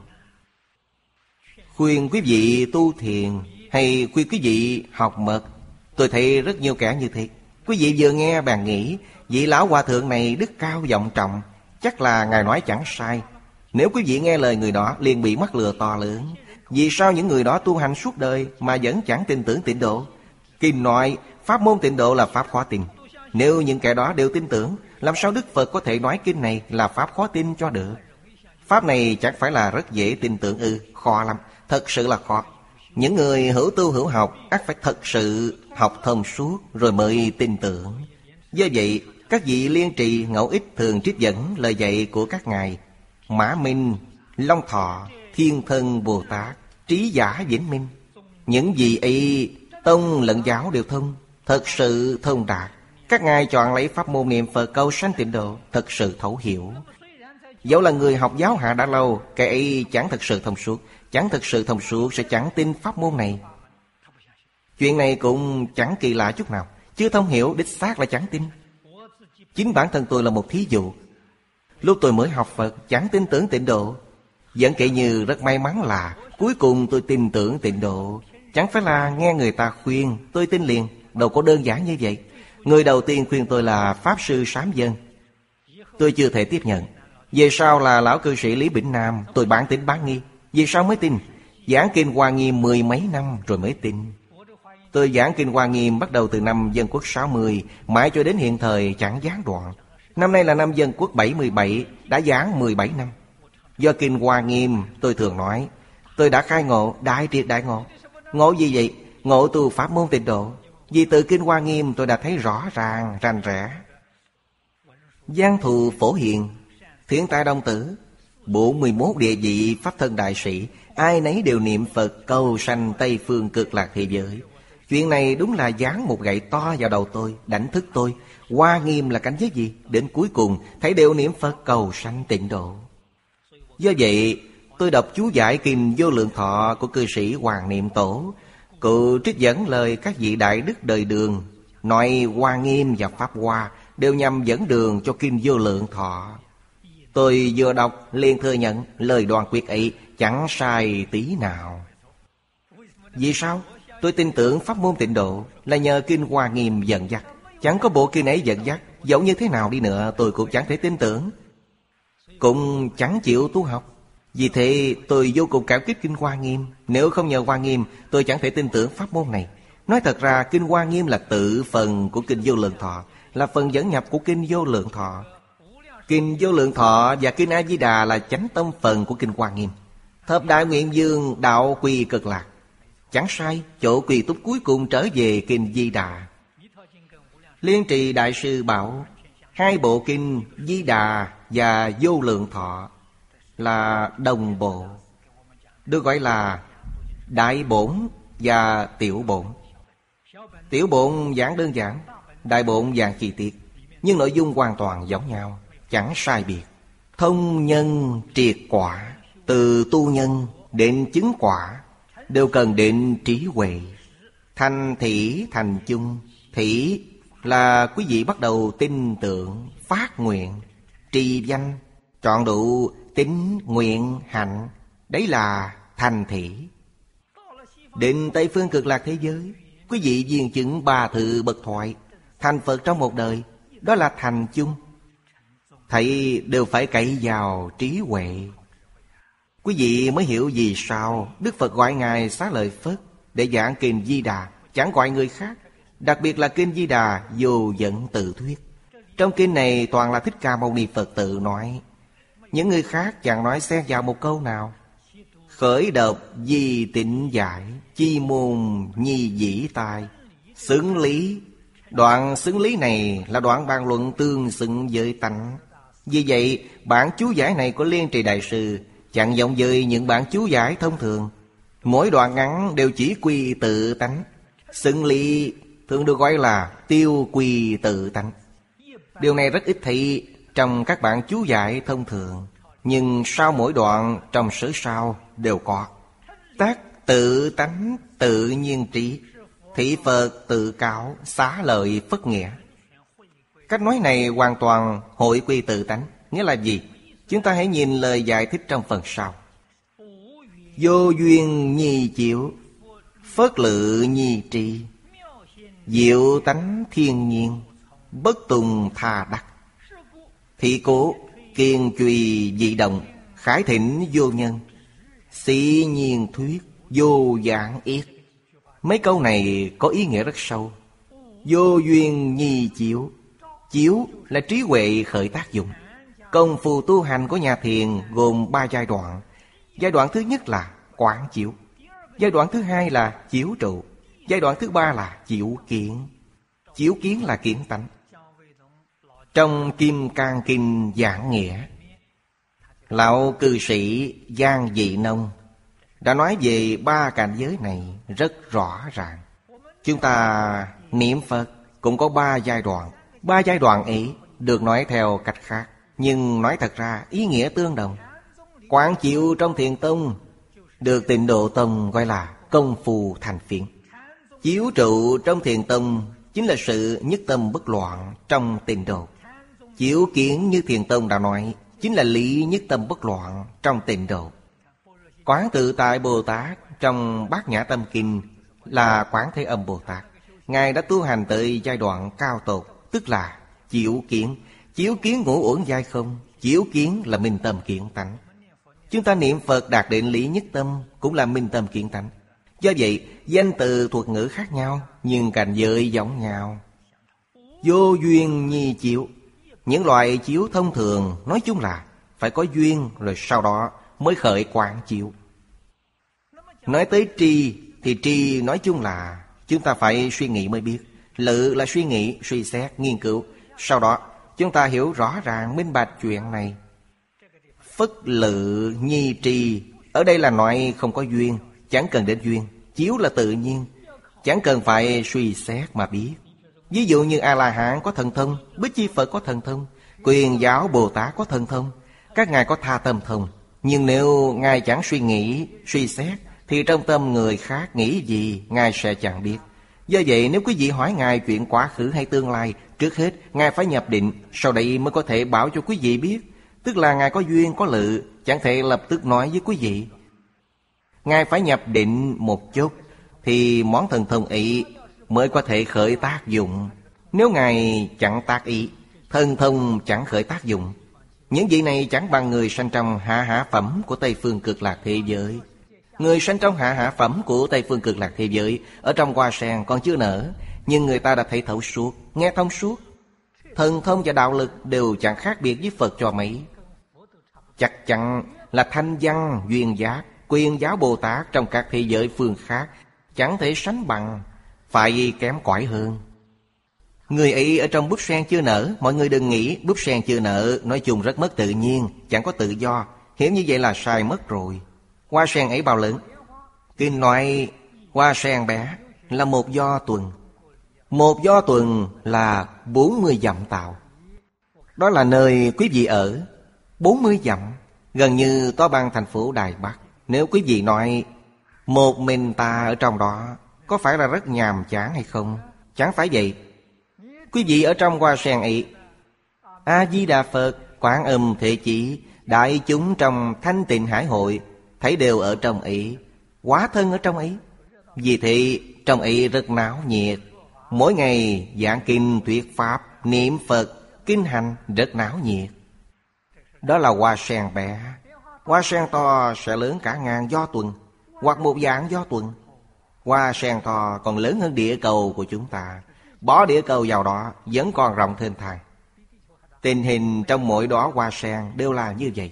Speaker 1: Khuyên quý vị tu thiền hay khuyên quý vị học mật, tôi thấy rất nhiều kẻ như thế. Quý vị vừa nghe bèn nghĩ, vị lão hòa thượng này đức cao vọng trọng, chắc là Ngài nói chẳng sai. Nếu quý vị nghe lời người đó liền bị mắc lừa to lớn. Vì sao những người đó tu hành suốt đời mà vẫn chẳng tin tưởng Tịnh Độ? Kinh nói pháp môn Tịnh Độ là pháp khó tin. Nếu những kẻ đó đều tin tưởng, làm sao Đức Phật có thể nói kinh này là pháp khó tin cho được? Pháp này chẳng phải là rất dễ tin tưởng ư? Khó lắm, thật sự là khó. Những người hữu tu hữu học ắt phải thật sự học thông suốt rồi mới tin tưởng. Do vậy, các vị Liên Trì Ngẫu Ích thường trích dẫn lời dạy của các ngài Mã Minh, Long Thọ, Thiên Thân Bồ Tát, Trí Giả Vĩnh Minh. Những vị ấy tông lẫn giáo đều thông, thật sự thông đạt. Các ngài chọn lấy pháp môn niệm Phật cầu sanh Tịnh Độ, thật sự thấu hiểu. Dẫu là người học giáo hạ đã lâu, kẻ ấy chẳng thật sự thông suốt. Chẳng thật sự thông suốt sẽ chẳng tin pháp môn này. Chuyện này cũng chẳng kỳ lạ chút nào. Chưa thông hiểu đích xác là chẳng tin. Chính bản thân tôi là một thí dụ. Lúc tôi mới học Phật chẳng tin tưởng Tịnh Độ. Vẫn kể như rất may mắn là cuối cùng tôi tin tưởng Tịnh Độ. Chẳng phải là nghe người ta khuyên tôi tin liền. Đâu có đơn giản như vậy. Người đầu tiên khuyên tôi là Pháp Sư Sám Dân. Tôi chưa thể tiếp nhận. Về sau là lão cư sĩ Lý Bỉnh Nam. Tôi bán tín bán nghi. Vì sao mới tin? Giảng Kinh Hoa Nghiêm 10 mấy năm rồi mới tin. Tôi giảng Kinh Hoa Nghiêm bắt đầu từ năm Dân Quốc 60, mãi cho đến hiện thời chẳng gián đoạn. Năm nay là năm Dân Quốc 77, đã giảng 17 năm. Do Kinh Hoa Nghiêm, tôi thường nói, tôi đã khai ngộ, đại triệt đại ngộ. Ngộ gì vậy? Ngộ tu pháp môn Tịnh độ. Vì từ Kinh Hoa Nghiêm tôi đã thấy rõ ràng, rành rẽ. Giang Thù Phổ Hiền, Thiện Tài Đồng Tử, 41 địa vị Pháp Thân Đại Sĩ, ai nấy đều niệm Phật cầu sanh Tây Phương Cực Lạc thế giới. Chuyện này đúng là giáng một gậy to vào đầu tôi, đánh thức tôi. Hoa Nghiêm là cảnh giới gì? Đến cuối cùng thấy đều niệm Phật cầu sanh Tịnh độ. Do vậy tôi đọc chú giải Kinh Vô Lượng Thọ của cư sĩ Hoàng Niệm Tổ. Cụ trích dẫn lời các vị đại đức đời Đường, nói Hoa Nghiêm và Pháp Hoa đều nhằm dẫn đường cho Kinh Vô Lượng Thọ. Tôi vừa đọc liền thừa nhận lời Đoàn Quyết ấy chẳng sai tí nào. Vì sao? Tôi tin tưởng pháp môn Tịnh độ là nhờ Kinh Hoa Nghiêm dẫn dắt. Chẳng có bộ kinh ấy dẫn dắt, dẫu như thế nào đi nữa tôi cũng chẳng thể tin tưởng, cũng chẳng chịu tu học. Vì thế tôi vô cùng cảm kích Kinh Hoa Nghiêm. Nếu không nhờ Hoa Nghiêm, tôi chẳng thể tin tưởng pháp môn này. Nói thật ra Kinh Hoa Nghiêm là tự phần của Kinh Vô Lượng Thọ, là phần dẫn nhập của Kinh Vô Lượng Thọ. Kinh Vô Lượng Thọ và Kinh A Di Đà là chánh tâm phần của Kinh Hoa Nghiêm. Thập Đại Nguyện Dương đạo quy Cực Lạc, chẳng sai, chỗ quy túc cuối cùng trở về Kinh Di Đà. Liên Trì Đại Sư bảo hai bộ Kinh Di Đà và Vô Lượng Thọ là đồng bộ, được gọi là Đại Bổn và Tiểu Bổn. Tiểu Bổn giảng đơn giản, Đại Bổn giảng chi tiết, nhưng nội dung hoàn toàn giống nhau, chẳng sai biệt. Thông nhân triệt quả, từ tu nhân đến chứng quả đều cần đến trí huệ. Thành thỉ thành chung. Thỉ là quý vị bắt đầu tin tưởng, phát nguyện, trì danh, trọn đủ tín nguyện hạnh, đấy là thành thỉ. Đến Tây Phương Cực Lạc thế giới, quý vị viên chứng ba thự bậc thoại, thành Phật trong một đời, đó là thành chung. Thầy đều phải cậy vào trí huệ. Quý vị mới hiểu vì sao Đức Phật gọi Ngài Xá Lợi Phất để giảng Kinh Di Đà, chẳng gọi người khác. Đặc biệt là Kinh Di Đà vô dẫn tự thuyết. Trong kinh này toàn là Thích Ca Mâu Ni Phật tự nói, những người khác chẳng nói xen vào một câu nào. Khởi độc di tịnh giải, chi môn nhi dĩ tai. Xứng lý. Đoạn xứng lý này là đoạn bàn luận tương xứng với tánh. Vì vậy bản chú giải này của Liên Trì Đại Sư chẳng giống với những bản chú giải thông thường. Mỗi đoạn ngắn đều chỉ quy tự tánh. Xứng lý thường được gọi là tiêu quy tự tánh. Điều này rất ít thấy trong các bản chú giải thông thường, nhưng sau mỗi đoạn trong sử sau đều có. Tác tự tánh tự nhiên trí, thị Phật tự cáo, xá lợi phất nghĩa. Cách nói này hoàn toàn hội quy tự tánh. Nghĩa là gì? Chúng ta hãy nhìn lời giải thích trong phần sau. Vô duyên nhi chịu, phất lự nhi trì, diệu tánh thiên nhiên, bất tùng tha đắc. Thị cố kiên trùy dị động, khải thỉnh vô nhân, sĩ nhiên thuyết, vô giảng yết. Mấy câu này có ý nghĩa rất sâu. Vô duyên nhi chiếu. Chiếu là trí huệ khởi tác dụng. Công phu tu hành của nhà thiền gồm 3 giai đoạn. Giai đoạn thứ nhất là quán chiếu, giai đoạn thứ hai là chiếu trụ, giai đoạn thứ ba là chiếu kiến. Chiếu kiến là kiến tánh. Trong Kim Cang Kinh giảng nghĩa, lão cư sĩ Giang Dị Nông đã nói về 3 cảnh giới này rất rõ ràng. Chúng ta niệm Phật cũng có 3 giai đoạn. 3 giai đoạn ấy được nói theo cách khác, nhưng nói thật ra ý nghĩa tương đồng. Quán chiếu trong Thiền Tông được Tịnh Độ Tông gọi là công phu thành phiến. Chiếu trụ trong Thiền Tông chính là sự nhất tâm bất loạn trong Tịnh Độ. Chiếu kiến như Thiền Tông đã nói chính là lý nhất tâm bất loạn trong Tịnh Độ. Quán Tự Tại Bồ Tát trong Bát Nhã Tâm Kinh là Quán Thế Âm Bồ Tát. Ngài đã tu hành tới giai đoạn cao tột, tức là chiếu kiến. Chiếu kiến ngũ uẩn giai không, chiếu kiến là minh tâm kiến tánh. Chúng ta niệm Phật đạt đến lý nhất tâm cũng là minh tâm kiến tánh. Do vậy danh từ thuật ngữ khác nhau nhưng cảnh giới giống nhau. Vô duyên nhi chiếu. Những loại chiếu thông thường nói chung là phải có duyên, rồi sau đó mới khởi quán chiếu. Nói tới tri thì tri nói chung là chúng ta phải suy nghĩ mới biết. Lự là suy nghĩ, suy xét, nghiên cứu. Sau đó chúng ta hiểu rõ ràng minh bạch chuyện này. Phất lự nhi tri, ở đây là nói không có duyên, chẳng cần đến duyên. Chiếu là tự nhiên, chẳng cần phải suy xét mà biết. Ví dụ như A-la-hán có thần thông, Bích Chi Phật có thần thông, Quyền Giáo Bồ Tát có thần thông, các ngài có tha tâm thông. Nhưng nếu ngài chẳng suy nghĩ, suy xét, thì trong tâm người khác nghĩ gì ngài sẽ chẳng biết. Do vậy nếu quý vị hỏi ngài chuyện quá khứ hay tương lai, trước hết ngài phải nhập định, sau đấy mới có thể bảo cho quý vị biết. Tức là ngài có duyên có lự, chẳng thể lập tức nói với quý vị. Ngài phải nhập định một chút thì món thần thông ấy mới có thể khởi tác dụng. Nếu ngài chẳng tác ý, thần thông chẳng khởi tác dụng. Những vị này chẳng bằng người sanh trong hạ hạ phẩm của Tây Phương Cực Lạc thế giới. Người sanh trong hạ hạ phẩm của Tây Phương Cực Lạc thế giới, ở trong hoa sen còn chưa nở, nhưng người ta đã thấy thấu suốt, nghe thông suốt. Thần thông và đạo lực đều chẳng khác biệt với Phật cho mấy. Chắc chắn là thanh văn, duyên giác, Quyền Giáo Bồ Tát trong các thế giới phương khác chẳng thể sánh bằng, phải kém cỏi hơn. Người ấy ở trong búp sen chưa nở, mọi người đừng nghĩ búp sen chưa nở nói chung rất mất tự nhiên, chẳng có tự do. Hiểu như vậy là sai mất rồi. Hoa sen ấy bao lớn? Kinh nói hoa sen bé là một do tuần. Một do tuần là 40 dặm tạo. Đó là nơi quý vị ở. 40 dặm, gần như to bằng thành phố Đài Bắc. Nếu quý vị nói một mình ta ở trong đó, có phải là rất nhàm chán hay không? Chẳng phải vậy. Quý vị ở trong hoa sen ấy, A-di-đà Phật, Quán Âm Thế Chỉ, đại chúng trong Thanh Tịnh Hải Hội, thấy đều ở trong ấy, hóa thân ở trong ấy. Vì thế trong ấy rất náo nhiệt. Mỗi ngày giảng kinh thuyết pháp, niệm Phật, kinh hành rất náo nhiệt. Đó là hoa sen bé. Hoa sen to sẽ lớn cả ngàn do tuần, hoặc một vạn do tuần. Hoa sen to còn lớn hơn địa cầu của chúng ta. Bỏ địa cầu vào đó vẫn còn rộng thênh thang. Tình hình trong mỗi đóa hoa sen đều là như vậy.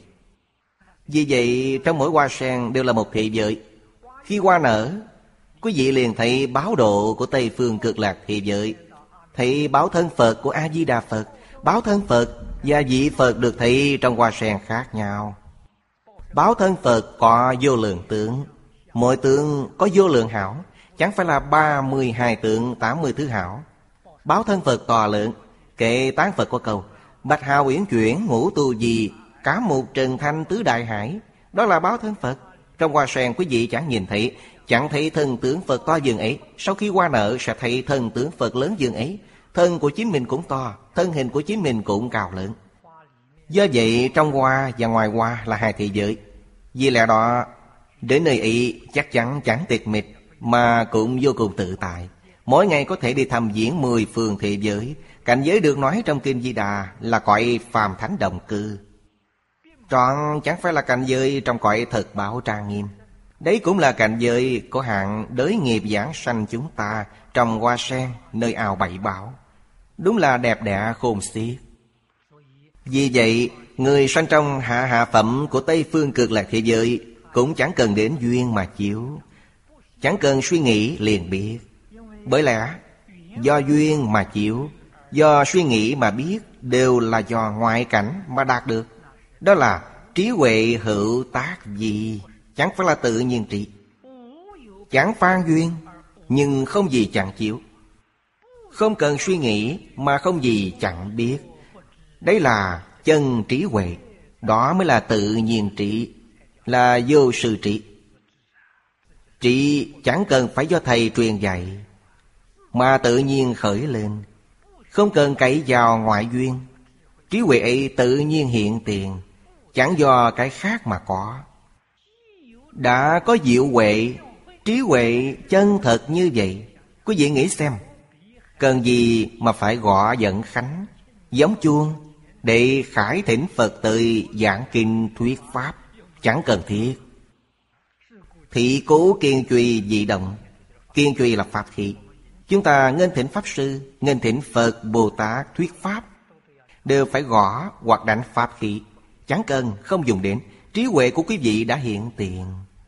Speaker 1: Vì vậy trong mỗi hoa sen đều là một thế giới. Khi hoa nở, quý vị liền thấy báo độ của Tây Phương Cực Lạc thế giới, thấy báo thân Phật của A-di-đà Phật. Báo thân Phật và vị Phật được thấy trong hoa sen khác nhau. Báo thân Phật có vô lượng tướng, mỗi tướng có vô lượng hảo, chẳng phải là 32 tượng 80 thứ hảo. Báo thân Phật to lớn. Kệ tán Phật có câu: bạch hào uyển chuyển, ngũ tu gì, cả một trần thanh tứ đại hải. Đó là báo thân Phật. Trong hoa sen quý vị chẳng nhìn thấy, chẳng thấy thân tướng Phật to dường ấy. Sau khi hoa nở sẽ thấy thân tướng Phật lớn dường ấy. Thân của chính mình cũng to, thân hình của chính mình cũng cao lớn. Do vậy trong hoa và ngoài hoa là hai thế giới. Vì lẽ đó đến nơi ấy chắc chắn chẳng tịch mịch, mà cũng vô cùng tự tại. Mỗi ngày có thể đi thăm viếng 10 phương thế giới. Cảnh giới được nói trong Kinh Di Đà là cõi phàm thánh đồng cư. Trọn chẳng phải là cảnh giới trong cõi thực bảo trang nghiêm. Đấy cũng là cảnh giới của hạng đới nghiệp giảng sanh chúng ta trong hoa sen, nơi ao bảy bảo. Đúng là đẹp đẽ khôn xiết. Vì vậy người sanh trong hạ hạ phẩm của Tây Phương Cực Lạc thế giới cũng chẳng cần đến duyên mà chiếu, chẳng cần suy nghĩ liền biết. Bởi lẽ do duyên mà chiếu, do suy nghĩ mà biết đều là do ngoại cảnh mà đạt được. Đó là trí huệ hữu tác gì, chẳng phải là tự nhiên trị. Chẳng phan duyên, nhưng không gì chẳng chiếu. Không cần suy nghĩ mà không gì chẳng biết. Đấy là chân trí huệ. Đó mới là tự nhiên trị, là vô sự trị. Trị chẳng cần phải do thầy truyền dạy, mà tự nhiên khởi lên, không cần cậy vào ngoại duyên. Trí huệ ấy tự nhiên hiện tiền, chẳng do cái khác mà có. Đã có diệu huệ, trí huệ chân thật như vậy, quý vị nghĩ xem, cần gì mà phải gõ dẫn khánh, giống chuông để khải thỉnh Phật tử giảng kinh thuyết pháp? Chẳng cần thiết. Thị cố kiên truy dị động. Kiên truy là pháp khí. Chúng ta nghênh thỉnh Pháp Sư, nghênh thỉnh Phật, Bồ Tát thuyết Pháp, đều phải gõ hoặc đánh pháp khí. Chẳng cần, không dùng đến. Trí huệ của quý vị đã hiện tiền.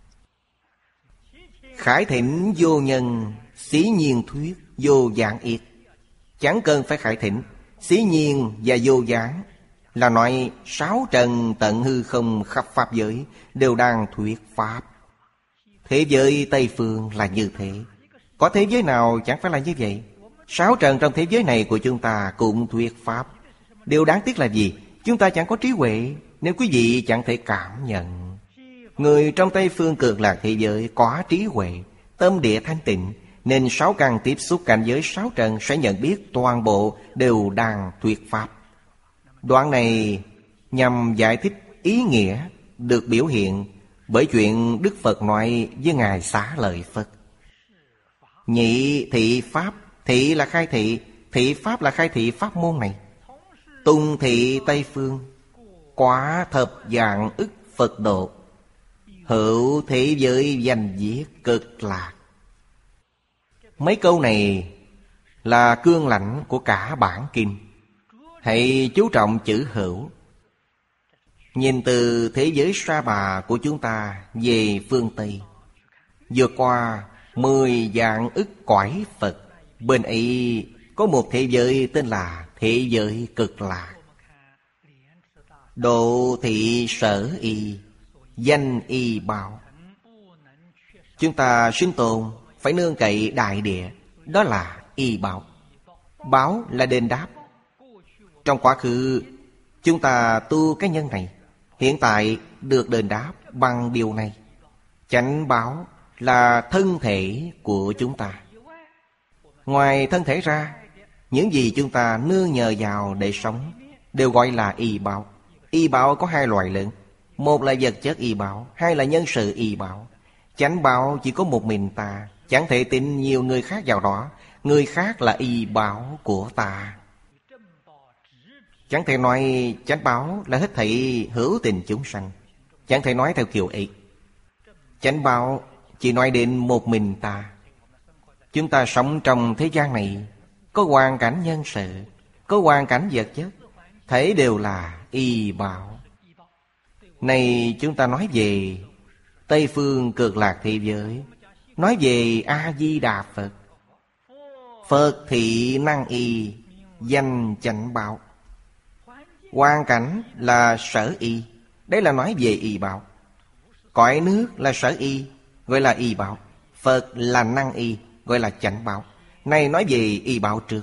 Speaker 1: Khải thỉnh vô nhân, xí nhiên thuyết, vô giảng yết. Chẳng cần phải khải thỉnh. Xí nhiên và vô giảng là nói sáu trần tận hư không khắp pháp giới đều đang thuyết pháp. Thế giới Tây Phương là như thế. Có thế giới nào chẳng phải là như vậy? Sáu trần trong thế giới này của chúng ta cũng thuyết pháp. Điều đáng tiếc là gì? Chúng ta chẳng có trí huệ, nên quý vị chẳng thể cảm nhận. Người trong Tây Phương Cực Lạc thế giới có trí huệ, tâm địa thanh tịnh, nên sáu căn tiếp xúc cảnh giới sáu trần sẽ nhận biết toàn bộ đều đang thuyết pháp. Đoạn này nhằm giải thích ý nghĩa được biểu hiện bởi chuyện Đức Phật nói với Ngài Xá Lợi Phất. Nhị thị pháp, thị là khai thị, thị pháp là khai thị pháp môn này. Tùng thị Tây Phương, quả thập vạn ức Phật độ, hữu thế giới danh viết Cực Lạc. Mấy câu này là cương lãnh của cả bản kinh. Hãy chú trọng chữ hữu. Nhìn từ thế giới Sa Bà của chúng ta về phương Tây, vượt qua 10 vạn ức cõi Phật, bên ấy có một thế giới tên là thế giới Cực Lạc. Độ thị sở y, danh y bảo. Chúng ta sinh tồn phải nương cậy đại địa, đó là y báo. Báo là đền đáp. Trong quá khứ chúng ta tu cái nhân này, hiện tại được đền đáp bằng điều này. Chánh báo là thân thể của chúng ta. Ngoài thân thể ra, những gì chúng ta nương nhờ vào để sống đều gọi là y báo. Y báo có hai loại lớn. Một là vật chất y báo, hai là nhân sự y báo. Chánh báo chỉ có một mình ta, chẳng thể tin nhiều người khác vào đó. Người khác là y báo của ta. Chẳng thể nói chánh báo là hết thảy hữu tình chúng sanh. Chẳng thể nói theo kiểu ấy. Chánh báo chỉ nói đến một mình ta. Chúng ta sống trong thế gian này, có hoàn cảnh nhân sự, có hoàn cảnh vật chất, thế đều là y báo. Này chúng ta nói về Tây Phương Cực Lạc thế giới, nói về A-di-đà Phật. Phật thị năng y, danh chánh báo. Hoàn cảnh là sở y, đây là nói về y báo. Cõi nước là sở y, gọi là y báo. Phật là năng y, gọi là chánh báo. Này nói về y báo trước.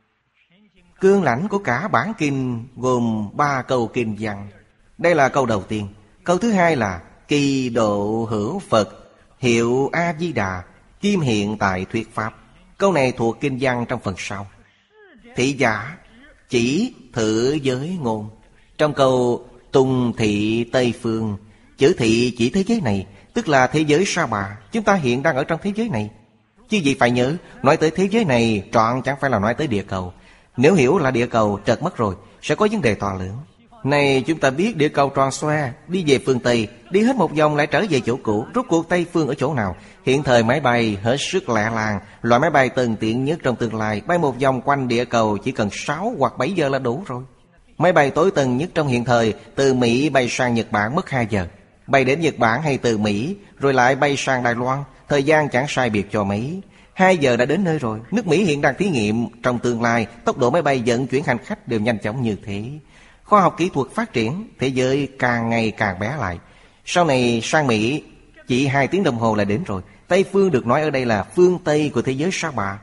Speaker 1: Cương lãnh của cả bản kinh gồm 3 câu kinh văn. Đây là câu đầu tiên. Câu thứ hai là kỳ độ hữu Phật, hiệu A-di-đà, kim hiện tại thuyết pháp. Câu này thuộc kinh văn trong phần sau. Thị giả chỉ thử giới ngôn. Trong câu tùng thị Tây Phương, chữ thị chỉ thế giới này, tức là thế giới Sa Bà. Chúng ta hiện đang ở trong thế giới này. Chứ gì phải nhớ, nói tới thế giới này trọn chẳng phải là nói tới địa cầu. Nếu hiểu là địa cầu trật mất rồi, sẽ có vấn đề to lớn. Này chúng ta biết địa cầu tròn xoe, đi về phương Tây, đi hết một vòng lại trở về chỗ cũ. Rốt cuộc Tây Phương ở chỗ nào? Hiện thời máy bay hết sức lẹ làng, loại máy bay tân tiện nhất trong tương lai, bay một vòng quanh địa cầu chỉ cần 6 hoặc 7 giờ là đủ rồi. Máy bay tối tân nhất trong hiện thời, từ Mỹ bay sang Nhật Bản mất 2 giờ. Bay đến Nhật Bản hay từ Mỹ rồi lại bay sang Đài Loan, thời gian chẳng sai biệt cho mấy. 2 giờ đã đến nơi rồi. Nước Mỹ hiện đang thí nghiệm, trong tương lai tốc độ máy bay vận chuyển hành khách đều nhanh chóng như thế. Khoa học kỹ thuật phát triển, thế giới càng ngày càng bé lại. Sau này sang Mỹ chỉ 2 tiếng đồng hồ là đến rồi. Tây Phương được nói ở đây là phương Tây của thế giới Sa Bà.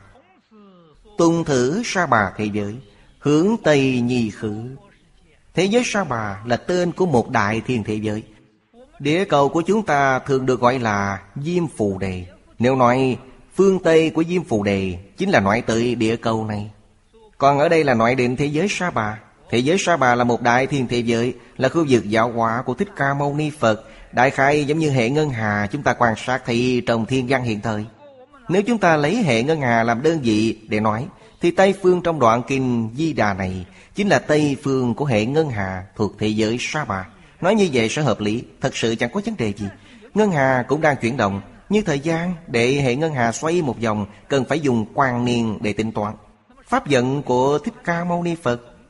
Speaker 1: Tùng thử Sa Bà thế giới, hướng Tây nhi khứ. Thế giới Sa Bà là tên của một đại thiên thế giới. Địa cầu của chúng ta thường được gọi là Diêm Phù Đề. Nếu nói phương Tây của Diêm Phù Đề, chính là nói tới địa cầu này. Còn ở đây là nói đến thế giới Sa Bà. Thế giới Sa Bà là một đại thiên thế giới, là khu vực giáo hóa của Thích Ca Mâu Ni Phật. Đại khái giống như hệ ngân hà chúng ta quan sát thấy trong thiên văn hiện thời. Nếu chúng ta lấy hệ ngân hà làm đơn vị để nói, thì Tây Phương trong đoạn kinh Di Đà này chính là Tây Phương của hệ ngân hà thuộc thế giới Sa Bà. Nói như vậy sẽ hợp lý, thật sự chẳng có vấn đề gì. Ngân hà cũng đang chuyển động, nhưng thời gian để hệ ngân hà xoay một vòng cần phải dùng quang niên để tính toán. Pháp vận của Thích Ca Mâu Ni Phật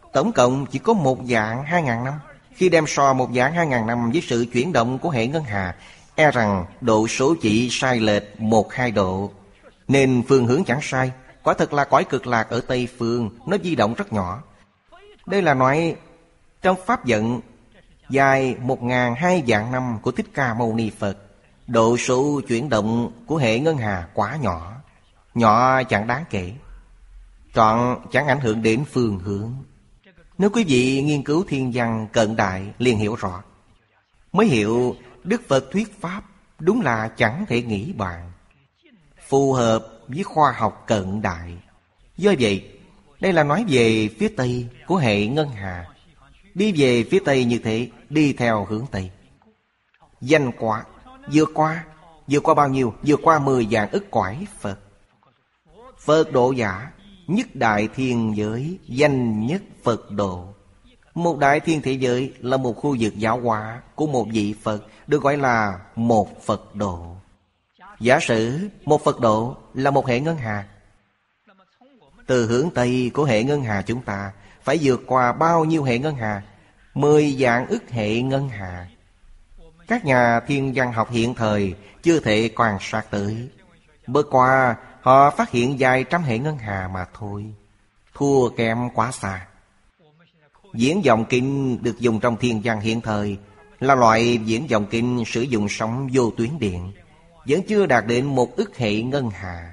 Speaker 1: Tổng cộng chỉ có 1.200.000 năm. Khi đem so 1.200.000 năm với sự chuyển động của hệ ngân hà, e rằng độ số chỉ sai lệch 1-2 độ. Nên phương hướng chẳng sai. Quả thật là cõi cực lạc ở Tây Phương, nó di động rất nhỏ. Đây là nói trong Pháp vận dài 1.200 vạn năm của Thích Ca Mâu Ni Phật, độ số chuyển động của hệ ngân hà quá nhỏ. Nhỏ chẳng đáng kể, trọn chẳng ảnh hưởng đến phương hướng. Nếu quý vị nghiên cứu thiên văn cận đại liền hiểu rõ, mới hiểu Đức Phật thuyết Pháp đúng là chẳng thể nghĩ bàn, phù hợp với khoa học cận đại. Do vậy, đây là nói về phía Tây của hệ ngân hà. Đi về phía Tây như thế, đi theo hướng Tây. Danh quả vượt qua bao nhiêu? Vượt qua 10 vạn ức cõi Phật. Phật độ giả nhất đại thiên giới, danh nhất Phật độ. Một đại thiên thế giới là một khu vực giáo hóa của một vị Phật, được gọi là một Phật độ. Giả sử một Phật độ là một hệ ngân hà, từ hướng Tây của hệ ngân hà chúng ta phải vượt qua bao nhiêu hệ ngân hà? 10 vạn ức hệ ngân hà. Các nhà thiên văn học hiện thời chưa thể quan sát tới. Bữa qua họ phát hiện vài trăm hệ ngân hà mà thôi, thua kém quá xa. Viễn vọng kinh được dùng trong thiên văn hiện thời là loại viễn vọng kinh sử dụng sóng vô tuyến điện, vẫn chưa đạt đến 1 ức hệ ngân hà.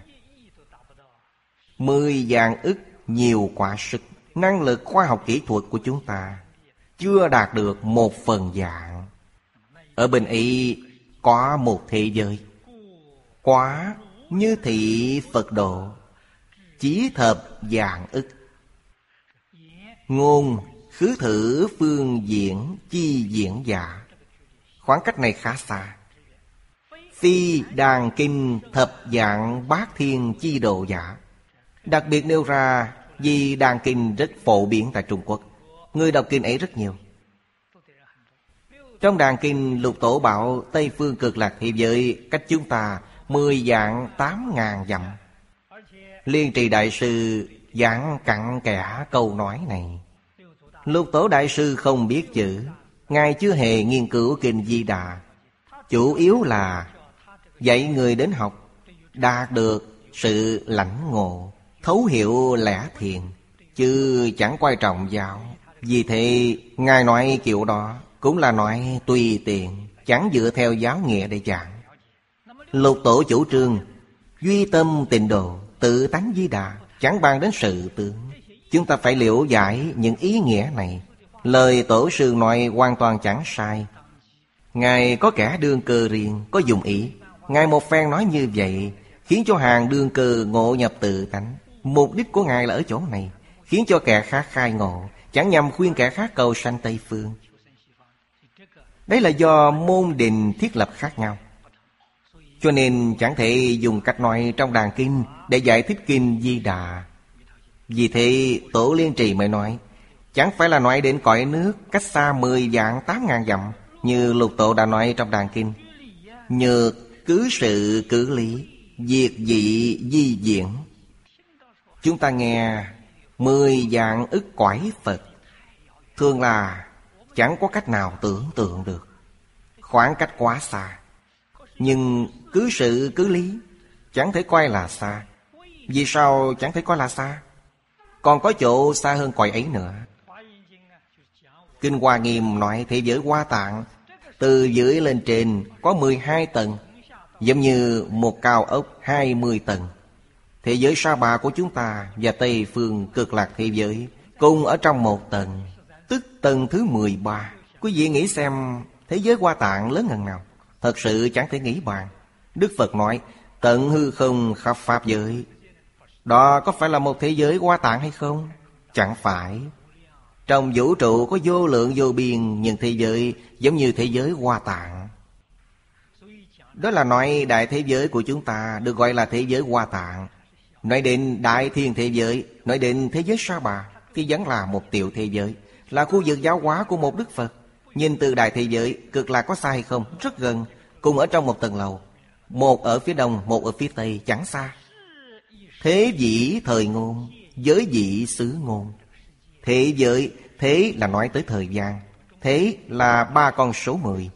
Speaker 1: 10 vạn ức nhiều quá sức. Năng lực khoa học kỹ thuật của chúng ta chưa đạt được 1/1. Ở bên ấy có một thế giới, quá như thị Phật độ, chí thập vạn ức. Ngôn khứ thử phương diễn chi diễn giả. Khoảng cách này khá xa. Phi đàn kinh thập vạn bát thiên chi độ giả. Đặc biệt nêu ra vì đàn kinh rất phổ biến tại Trung Quốc, người đọc kinh ấy rất nhiều. Trong đàn kinh Lục Tổ bảo Tây phương cực lạc thế giới cách chúng ta 10.800.000 dặm. Liên Trì Đại Sư giảng cặn kẽ câu nói này. Lục Tổ Đại Sư không biết chữ, Ngài chưa hề nghiên cứu kinh Di Đà, chủ yếu là dạy người đến học, đạt được sự lãnh ngộ, thấu hiểu lẽ thiền, chứ chẳng quan trọng giáo. Vì thế Ngài nói kiểu đó cũng là nói tùy tiện, chẳng dựa theo giáo nghĩa để giảng. Lục Tổ chủ trương duy tâm tịnh độ, tự tánh Di Đà, chẳng bàn đến sự tướng. Chúng ta phải liễu giải những ý nghĩa này. Lời Tổ sư nói hoàn toàn chẳng sai. Ngài có kẻ đương cơ riêng, có dùng ý. Ngài một phen nói như vậy, khiến cho hàng đương cơ ngộ nhập tự tánh. Mục đích của Ngài là ở chỗ này, khiến cho kẻ khác khai ngộ, chẳng nhằm khuyên kẻ khác cầu sanh Tây Phương. Đấy là do môn định thiết lập khác nhau, cho nên chẳng thể dùng cách nói trong đàn kinh để giải thích kinh Di Đà. Vì thế Tổ Liên Trì mới nói, chẳng phải là nói đến cõi nước cách xa 10.800.000 dặm như Lục Tổ đã nói trong đàn kinh. Nhược cứ sự cử lý, diệt dị di diễn. Chúng ta nghe 10 vạn ức cõi Phật, thường là chẳng có cách nào tưởng tượng được, khoảng cách quá xa. Nhưng cứ sự cứ lý chẳng thể coi là xa. Vì sao chẳng thể coi là xa? Còn có chỗ xa hơn cõi ấy nữa. Kinh Hoa Nghiêm nói thế giới Hoa Tạng từ dưới lên trên có 12 tầng, giống như một cao ốc 20 tầng. Thế giới Sa Bà của chúng ta và Tây phương cực lạc thế giới cùng ở trong một tầng, tức tầng thứ 13. Quý vị nghĩ xem thế giới Hoa Tạng lớn ngần nào? Thật sự chẳng thể nghĩ bàn. Đức Phật nói tận hư không khắp pháp giới. Đó có phải là một thế giới Hoa Tạng hay không? Chẳng phải. Trong vũ trụ có vô lượng vô biên những thế giới giống như thế giới Hoa Tạng. Đó là nói đại thế giới của chúng ta được gọi là thế giới Hoa Tạng. Nói đến đại thiên thế giới, nói đến thế giới Sa Bà thì vẫn là một tiểu thế giới, là khu vực giáo hóa của một Đức Phật. Nhìn từ đại thế giới cực lạc có xa hay không? Rất gần, cùng ở trong một tầng lầu. Một ở phía đông, một ở phía tây, chẳng xa. Thế dĩ thời ngôn, giới dĩ xứ ngôn. Thế giới, thế là nói tới thời gian. Thế là 3 con số 10.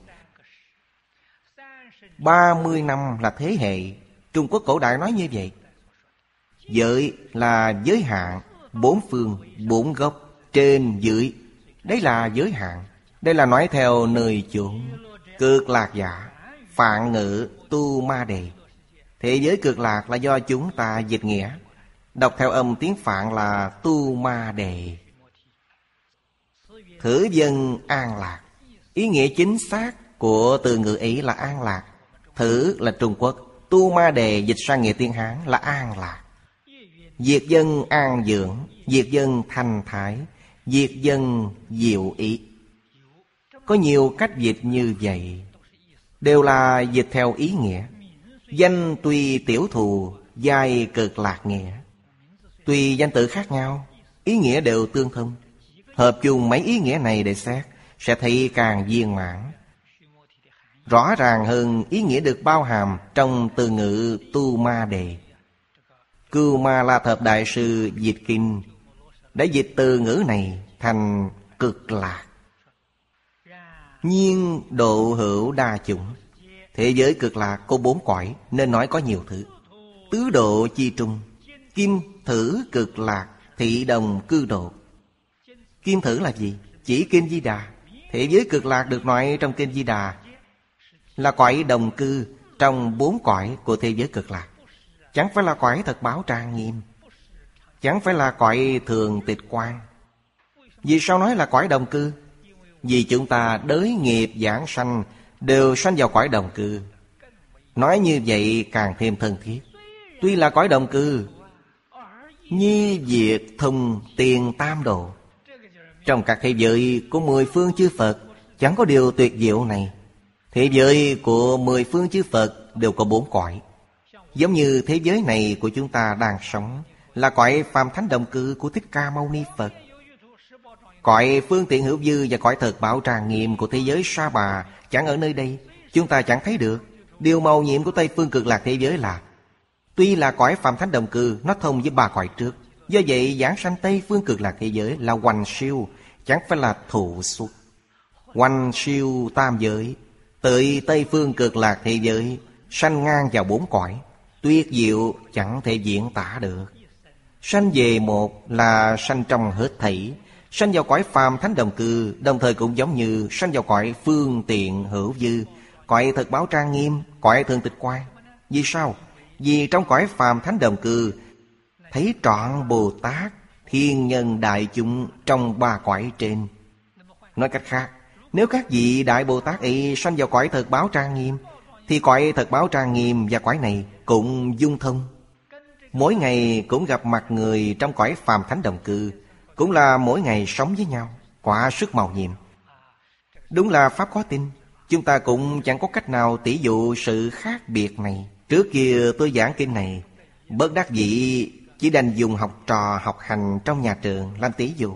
Speaker 1: 30 năm là thế hệ. Trung Quốc cổ đại nói như vậy. Giới là giới hạn, 4 phương, 4 góc, trên dưới. Đấy là giới hạn. Đây là nói theo nơi chốn. Cực lạc giả, Phạn ngữ, Tu Ma Đề. Thế giới cực lạc là do chúng ta dịch nghĩa. Đọc theo âm tiếng Phạn là Tu Ma Đề. Thử dân an lạc. Ý nghĩa chính xác của từ ngữ ấy là an lạc. Thử là Trung Quốc, Tu Ma Đề dịch sang nghĩa tiếng Hán là an lạc. Diệt dân an dưỡng, diệt dân thanh thái, diệt dân diệu ý. Có nhiều cách dịch như vậy, đều là dịch theo ý nghĩa. Danh tùy tiểu thù, giai cực lạc nghĩa. Tùy danh tự khác nhau, ý nghĩa đều tương thông. Hợp chung mấy ý nghĩa này để xét, sẽ thấy càng viên mãn. Rõ ràng hơn ý nghĩa được bao hàm trong từ ngữ Tu Ma Đề. Cưu Ma La Thập Đại Sư dịch kinh đã dịch từ ngữ này thành cực lạc. Nhiên độ hữu đa chủng. Thế giới cực lạc có 4 cõi nên nói có nhiều thứ. Tứ độ chi trung, kim thử cực lạc, thị đồng cư độ. Kim thử là gì? Chỉ Kinh Di Đà. Thế giới cực lạc được nói trong Kinh Di Đà là cõi đồng cư trong 4 cõi của thế giới cực lạc. Chẳng phải là cõi thật báo trang nghiêm, chẳng phải là cõi thường tịch quan. Vì sao nói là cõi đồng cư? Vì chúng ta đới nghiệp giảng sanh đều sanh vào cõi đồng cư. Nói như vậy càng thêm thân thiết. Tuy là cõi đồng cư, nhi diệt thông tiền tam độ. Trong các thế giới của 10 phương chư Phật chẳng có điều tuyệt diệu này. Thế giới của 10 phương chư Phật đều có 4 cõi. Giống như thế giới này của chúng ta đang sống là cõi phàm thánh đồng cư của Thích Ca Mâu Ni Phật. Cõi phương tiện hữu dư và cõi thật bảo tràng nghiêm của thế giới Sa Bà chẳng ở nơi đây. Chúng ta chẳng thấy được. Điều mầu nhiệm của Tây phương cực lạc thế giới là tuy là cõi phàm thánh đồng cư, nó thông với 3 cõi trước. Do vậy giảng sanh Tây phương cực lạc thế giới là hoành siêu, chẳng phải là thụ xuất. Hoành siêu tam giới, tới Tây phương cực lạc thế giới sanh ngang vào 4 cõi, tuyệt diệu chẳng thể diễn tả được. Sanh về một là sanh trong hết thảy. Sanh vào cõi phàm thánh đồng cư, đồng thời cũng giống như sanh vào cõi phương tiện hữu dư, cõi thật báo trang nghiêm, cõi thường tịch quan. Vì sao? Vì trong cõi phàm thánh đồng cư thấy trọn Bồ Tát, thiên nhân đại chúng trong 3 cõi trên. Nói cách khác, nếu các vị đại Bồ Tát ấy sanh vào cõi thật báo trang nghiêm, thì cõi thật báo trang nghiêm và cõi này cũng dung thông. Mỗi ngày cũng gặp mặt người trong cõi phàm thánh đồng cư, cũng là mỗi ngày sống với nhau, quả sức màu nhiệm. Đúng là pháp khó tin. Chúng ta cũng chẳng có cách nào tỉ dụ sự khác biệt này. Trước kia tôi giảng kinh này, bất đắc dĩ chỉ đành dùng học trò học hành trong nhà trường làm tỉ dụ.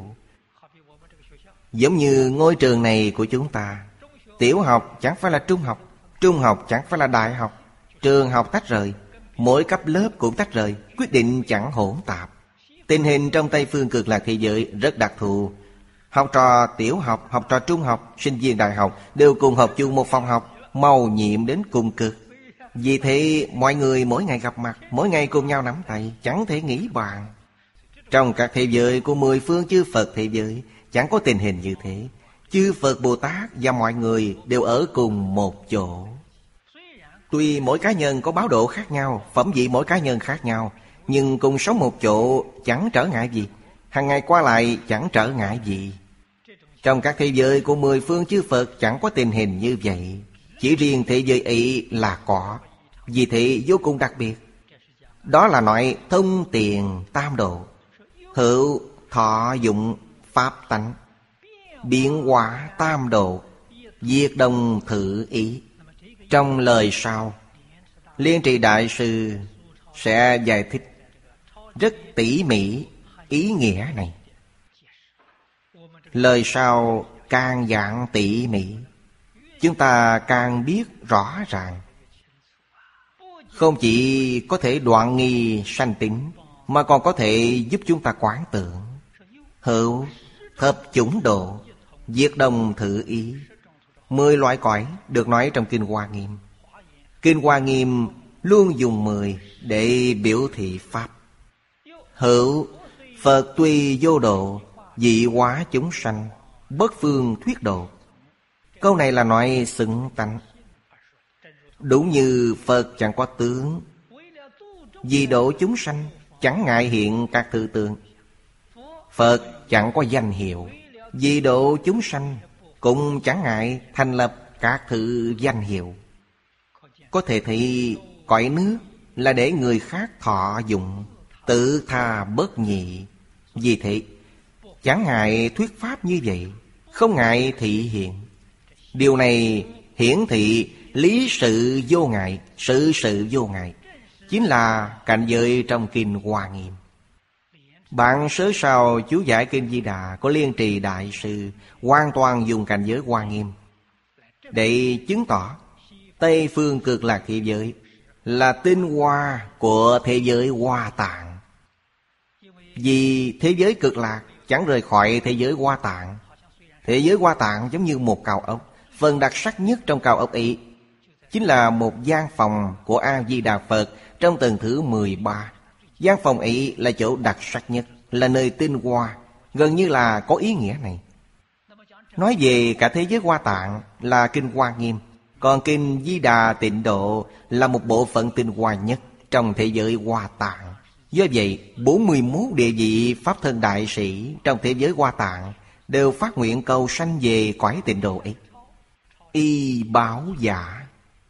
Speaker 1: Giống như ngôi trường này của chúng ta, tiểu học chẳng phải là trung học, trung học chẳng phải là đại học. Trường học tách rời, mỗi cấp lớp cũng tách rời, quyết định chẳng hỗn tạp. Tình hình trong Tây phương cực lạc thế giới rất đặc thù. Học trò tiểu học, học trò trung học, sinh viên đại học đều cùng học chung một phòng học, mầu nhiệm đến cùng cực. Vì thế mọi người mỗi ngày gặp mặt, mỗi ngày cùng nhau nắm tay, chẳng thể nghĩ bàn. Trong các thế giới của 10 phương chư Phật thế giới chẳng có tình hình như thế. Chư Phật Bồ Tát và mọi người đều ở cùng một chỗ. Tuy mỗi cá nhân có báo độ khác nhau, phẩm vị mỗi cá nhân khác nhau, nhưng cùng sống một chỗ chẳng trở ngại gì. Hàng ngày qua lại chẳng trở ngại gì. Trong các thế giới của 10 phương chư Phật chẳng có tình hình như vậy. Chỉ riêng thế giới ấy là có. Vì thế vô cùng đặc biệt. Đó là nói thông tiền tam độ, hữu thọ dụng pháp tánh, biến hóa tam độ, diệt đồng thử ý. Trong lời sau, Liên Trì Đại Sư sẽ giải thích rất tỉ mỉ ý nghĩa này. Lời sau càng giảng tỉ mỉ, chúng ta càng biết rõ ràng. Không chỉ có thể đoạn nghi sanh tính, mà còn có thể giúp chúng ta quán tưởng. hữu, thập chủng độ, diệt đồng thử ý. 10 loại cõi được nói trong Kinh Hoa Nghiêm. Kinh Hoa Nghiêm luôn dùng 10 để biểu thị Pháp. Hữu, Phật tuy vô độ, dị hóa chúng sanh, bất phương thuyết độ. Câu này là nói xứng tánh. Đúng như Phật chẳng có tướng, vì độ chúng sanh chẳng ngại hiện các tự tượng. Phật chẳng có danh hiệu, vì độ chúng sanh cũng chẳng ngại thành lập các thứ danh hiệu. Có thể thấy cõi nước là để người khác thọ dụng, tự tha bất nhị. Vì thế chẳng ngại thuyết pháp như vậy, không ngại thị hiện. Điều này hiển thị lý sự vô ngại, sự sự vô ngại, chính là cảnh giới trong Kinh Hoa Nghiêm. Bạn sớ sau chú giải Kinh Di Đà có Liên Trì Đại Sư hoàn toàn dùng cảnh giới Hoa Nghiêm để chứng tỏ Tây Phương Cực Lạc thế giới là tinh hoa của thế giới Hoa Tạng. Vì thế giới Cực Lạc chẳng rời khỏi thế giới Hoa Tạng. Thế giới Hoa Tạng giống như một cao ốc. Phần đặc sắc nhất trong cao ốc ấy chính là một gian phòng của A-di-đà Phật trong tầng thứ 13. Gian phòng ấy là chỗ đặc sắc nhất, là nơi tinh hoa, gần như là có ý nghĩa này. Nói về cả thế giới Hoa Tạng là Kinh Hoa Nghiêm, còn Kinh Di Đà Tịnh Độ là một bộ phận tinh hoa nhất trong thế giới Hoa Tạng. Do vậy, 41 địa vị Pháp Thân Đại Sĩ trong thế giới Hoa Tạng đều phát nguyện cầu sanh về cõi Tịnh Độ ấy. Y báo giả,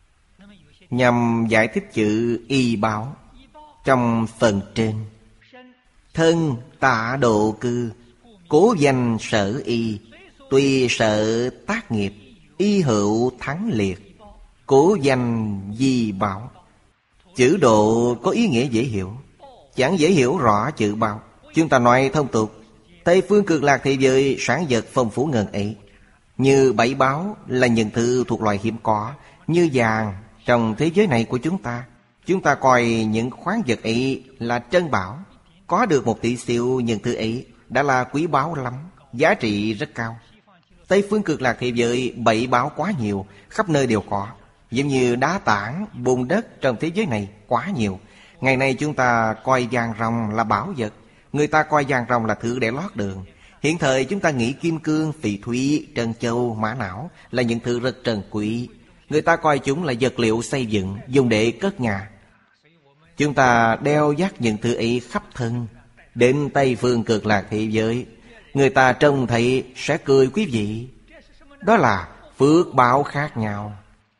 Speaker 1: nhằm giải thích chữ y báo trong phần trên. Thân tạ độ cư, cố danh sở y, tùy sợ tác nghiệp, y hữu thắng liệt, cố danh di báo. Chữ độ có ý nghĩa dễ hiểu, chẳng dễ hiểu rõ chữ báo. Chúng ta nói thông tục, Tây Phương Cực Lạc thế giới sản vật phong phú ngần ấy. Như bảy báo là những thứ thuộc loài hiếm có, như vàng trong thế giới này của chúng ta coi những khoáng vật ấy là trân bảo. Có được 1 tỷ xu những thứ ấy đã là quý báu lắm, giá trị rất cao. Tây Phương Cực Lạc thế giới 7 báo quá nhiều, khắp nơi đều có. Giống như đá tảng, bùn đất trong thế giới này quá nhiều. Ngày nay chúng ta coi vàng ròng là bảo vật, người ta coi vàng ròng là thứ để lót đường. Hiện thời chúng ta nghĩ kim cương, phỉ thúy, trân châu, mã não là những thứ rất trân quý. Người ta coi chúng là vật liệu xây dựng, dùng để cất nhà. Chúng ta đeo dắt những thứ ấy khắp thân. Đến Tây Phương Cực Lạc thế giới, người ta trông thấy sẽ cười quý vị. Đó là phước báo khác nhau.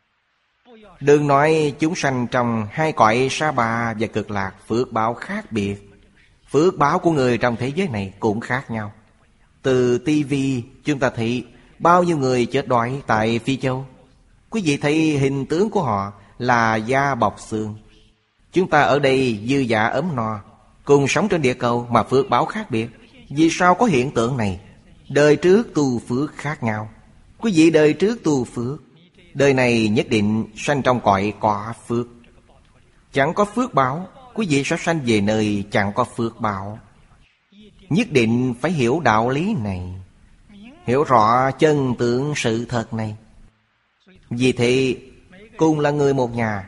Speaker 1: Đừng nói chúng sanh trong 2 cõi Sa Bà và Cực Lạc phước báo khác biệt. Phước báo của người trong thế giới này cũng khác nhau. Từ tivi chúng ta thấy bao nhiêu người chết đói tại Phi Châu. Quý vị thấy hình tướng của họ là da bọc xương. Chúng ta ở đây dư dả ấm no, cùng sống trên địa cầu mà phước báo khác biệt. Vì sao có hiện tượng này? Đời trước tu phước khác nhau. Quý vị đời trước tu phước, đời này nhất định sanh trong cõi có phước. Chẳng có phước báo, quý vị sẽ sanh về nơi chẳng có phước báo. Nhất định phải hiểu đạo lý này, hiểu rõ chân tướng sự thật này. Vì thế cùng là người một nhà,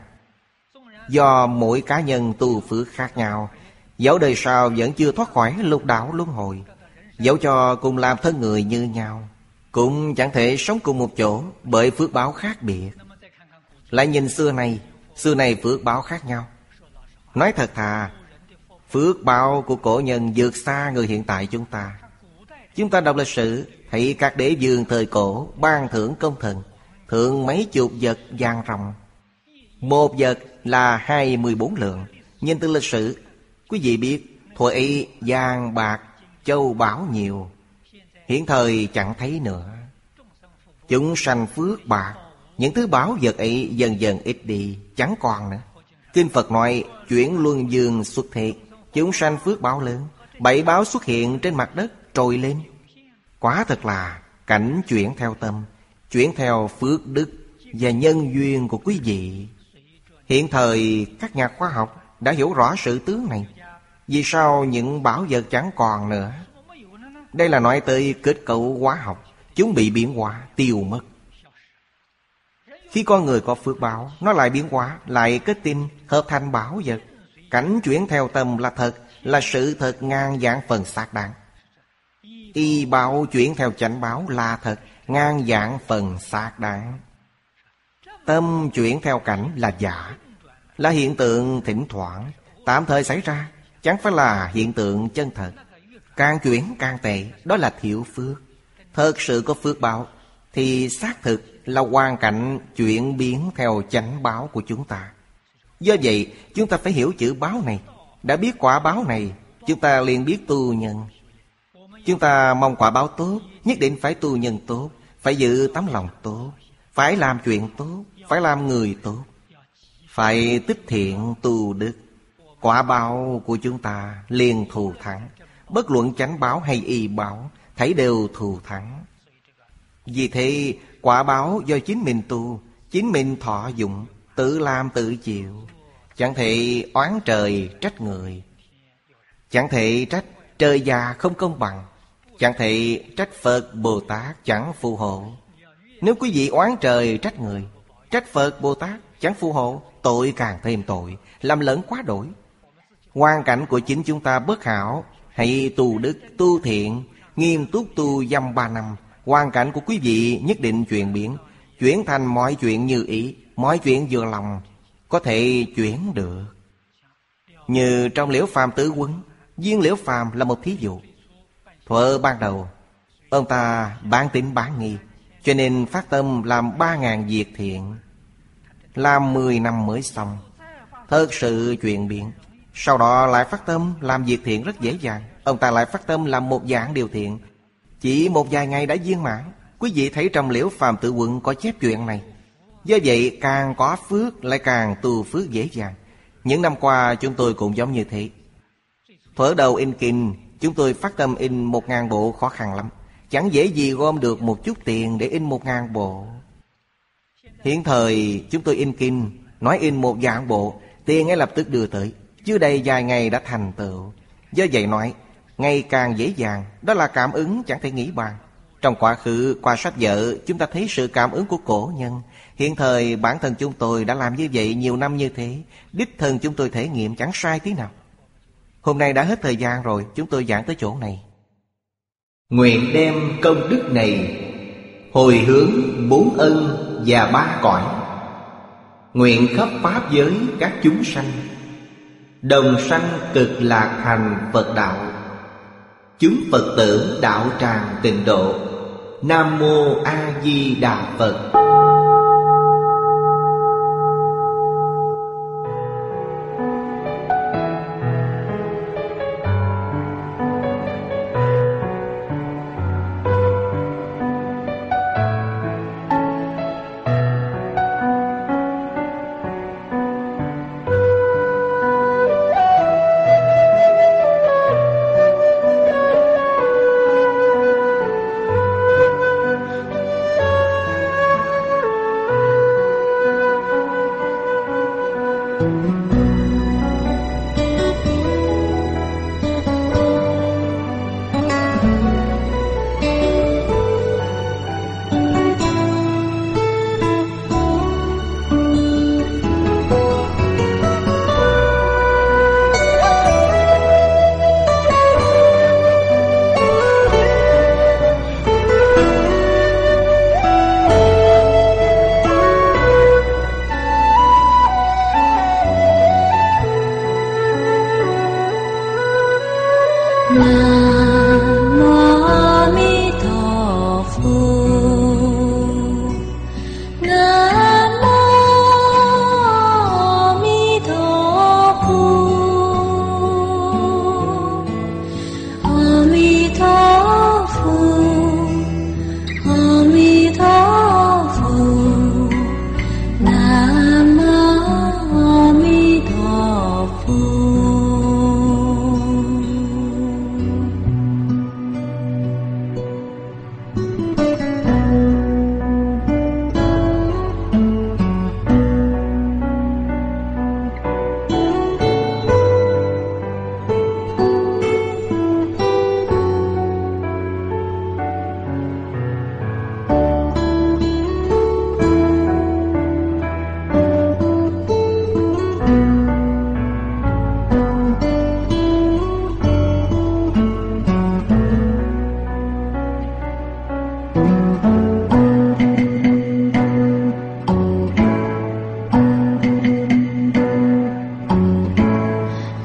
Speaker 1: do mỗi cá nhân tu phước khác nhau, dẫu đời sau vẫn chưa thoát khỏi lục đạo luân hồi, dẫu cho cùng làm thân người như nhau, cũng chẳng thể sống cùng một chỗ bởi phước báo khác biệt. Lại nhìn xưa này phước báo khác nhau. Nói thật thà, phước báo của cổ nhân vượt xa người hiện tại chúng ta. Chúng ta đọc lịch sử, thấy các đế vương thời cổ ban thưởng công thần, thưởng mấy chục vật vàng ròng. Một vật là 24 lượng. Nhìn từ lịch sử, quý vị biết thuở ấy vàng bạc châu báu nhiều, hiện thời chẳng thấy nữa. Chúng sanh phước bạc, những thứ bảo vật ấy dần dần ít đi, chẳng còn nữa. Kinh Phật nói chuyển luân dương xuất thế, chúng sanh phước báo lớn, 7 báo xuất hiện trên mặt đất trồi lên. Quả thật là cảnh chuyển theo tâm, chuyển theo phước đức và nhân duyên của quý vị. Hiện thời các nhà khoa học đã hiểu rõ sự tướng này. Vì sao những bảo vật chẳng còn nữa? Đây là nói tới kết cấu hóa học. Chúng bị biến hóa, tiêu mất. Khi con người có phước báo, nó lại biến hóa, lại kết tinh, hợp thành bảo vật. Cảnh chuyển theo tâm là thật, là sự thật ngàn vạn phần xác đáng. Y báo chuyển theo chánh báo là thật, ngàn vạn phần xác đáng. Tâm chuyển theo cảnh là giả, là hiện tượng thỉnh thoảng, tạm thời xảy ra, chẳng phải là hiện tượng chân thật. Càng chuyển càng tệ, đó là thiểu phước. Thật sự có phước báo thì xác thực là hoàn cảnh chuyển biến theo chánh báo của chúng ta. Do vậy chúng ta phải hiểu chữ báo này. Đã biết quả báo này, chúng ta liền biết tu nhân. Chúng ta mong quả báo tốt, nhất định phải tu nhân tốt, phải giữ tấm lòng tốt, phải làm chuyện tốt, phải làm người tốt, phải tích thiện tu đức. Quả báo của chúng ta liền thù thắng. Bất luận chánh báo hay y báo, thấy đều thù thắng. Vì thế quả báo do chính mình tu, chính mình thọ dụng, tự làm tự chịu. Chẳng thể oán trời trách người, chẳng thể trách trời già không công bằng, chẳng thể trách Phật Bồ Tát chẳng phù hộ. Nếu quý vị oán trời trách người, trách Phật Bồ Tát chẳng phù hộ, tội càng thêm tội, làm lẫn quá đổi. Hoàn cảnh của chính chúng ta bất hảo, hãy tu đức, tu thiện, nghiêm túc tu dăm 3 năm. Hoàn cảnh của quý vị nhất định chuyển biến, chuyển thành mọi chuyện như ý, mọi chuyện vừa lòng, có thể chuyển được. Như trong Liễu Phàm Tứ Quấn, Viên Liễu Phàm là một thí dụ. Thuở ban đầu, ông ta bán tín bán nghi, cho nên phát tâm làm 3.000 việc thiện. Làm 10 năm mới xong, thật sự chuyển biến. Sau đó lại phát tâm làm việc thiện rất dễ dàng. Ông ta lại phát tâm làm 1.000 điều thiện, chỉ một vài ngày đã viên mãn. Quý vị thấy trong Liễu Phàm Tự Quận có chép chuyện này. Do vậy càng có phước lại càng tu phước dễ dàng. Những năm qua chúng tôi cũng giống như thế. Thuở đầu in kinh, chúng tôi phát tâm in 1.000 bộ khó khăn lắm. Chẳng dễ gì gom được một chút tiền để in 1.000 bộ. Hiện thời chúng tôi in kinh, nói in 1.000 bộ, tiền ngay lập tức đưa tới, chưa đầy vài ngày đã thành tựu. Do vậy nói, ngày càng dễ dàng, đó là cảm ứng chẳng thể nghĩ bàn. Trong quá khứ, qua sách vở, chúng ta thấy sự cảm ứng của cổ nhân. Hiện thời bản thân chúng tôi đã làm như vậy nhiều năm như thế, đích thân chúng tôi thể nghiệm chẳng sai tí nào. Hôm nay đã hết thời gian rồi, chúng tôi giảng tới chỗ này. Nguyện đem công đức này hồi hướng 4 ân và 3 cõi. Nguyện khắp pháp giới các chúng sanh đồng sanh cực lạc thành Phật đạo. Chúng Phật tử đạo tràng tịnh độ. Nam Mô A Di Đà Phật.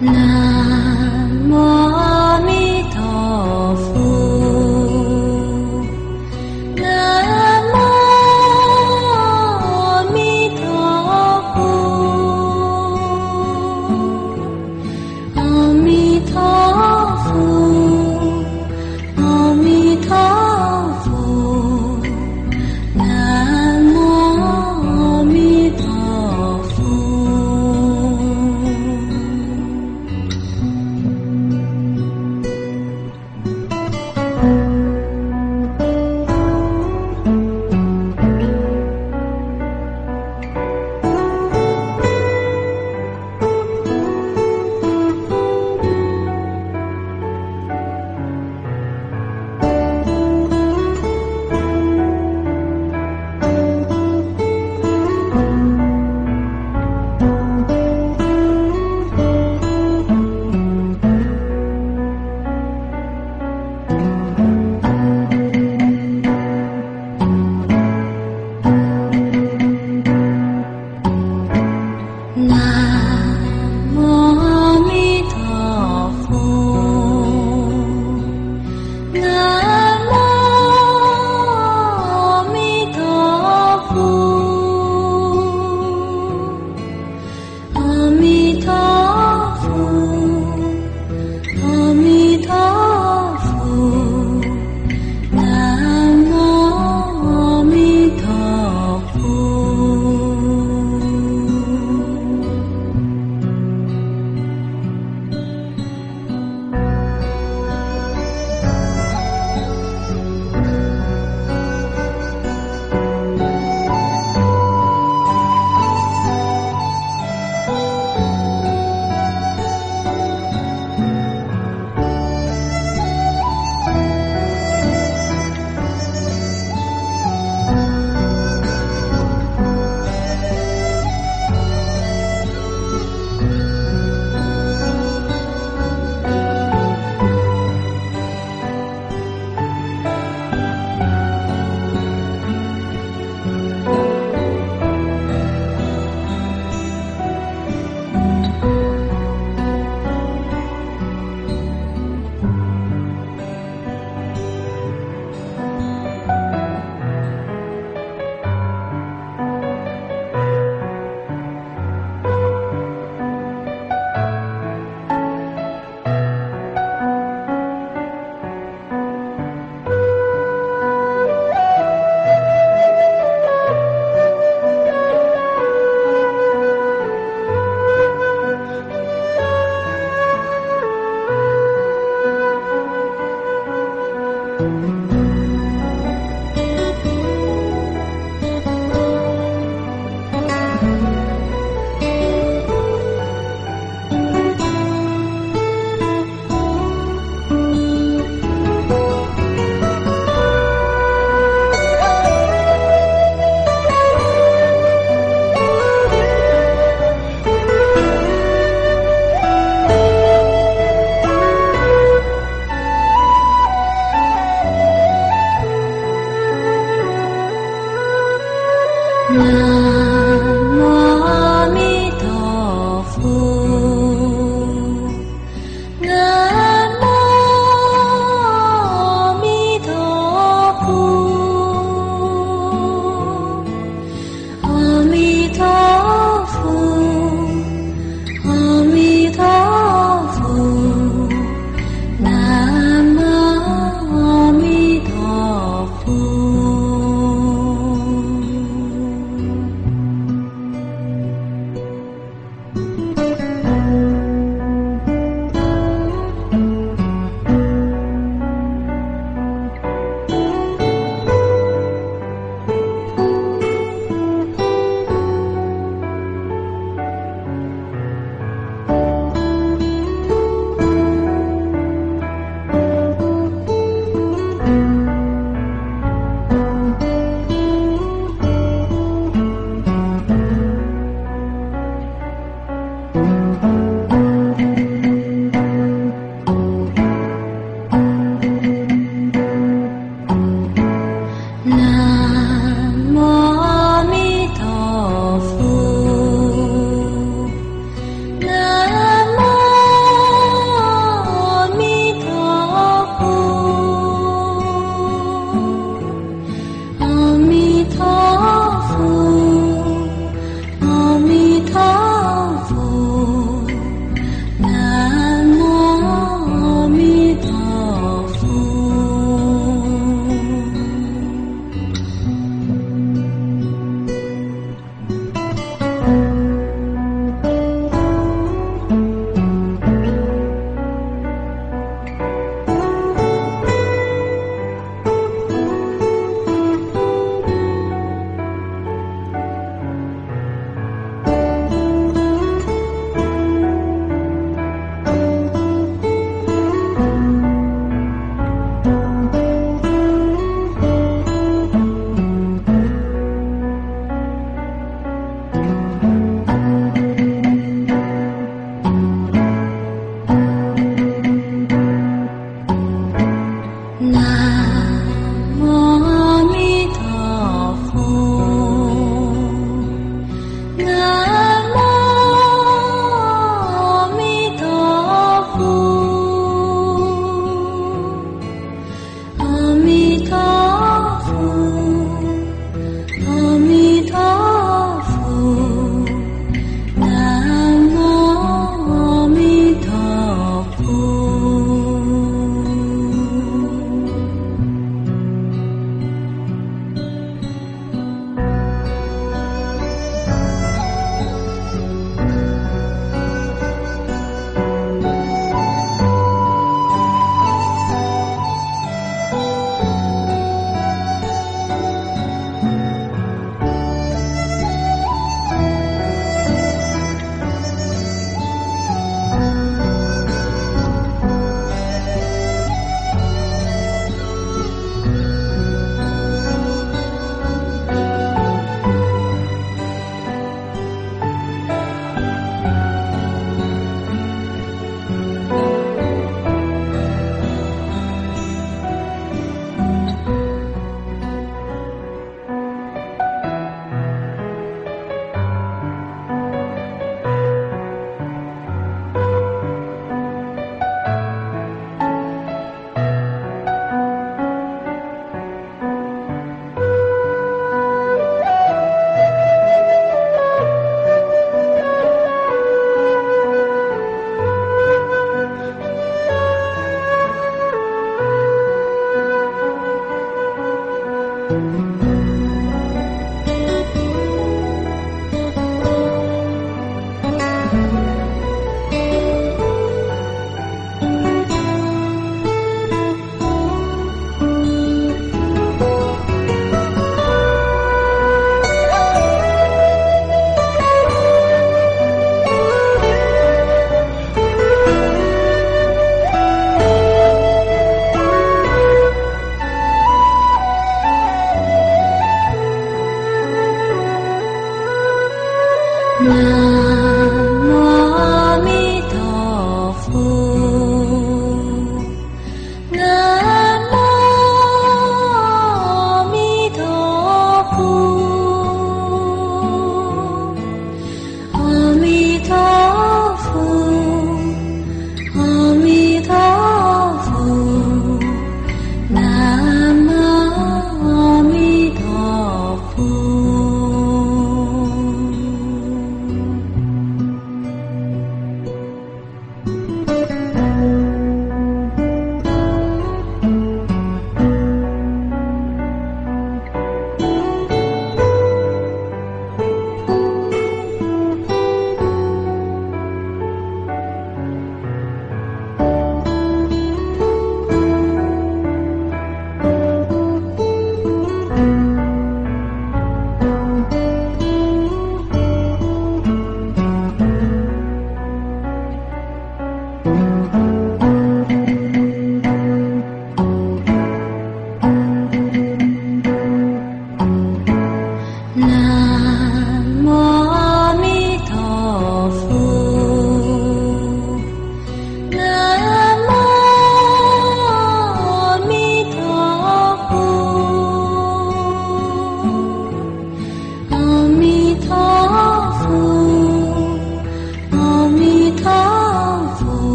Speaker 2: Nam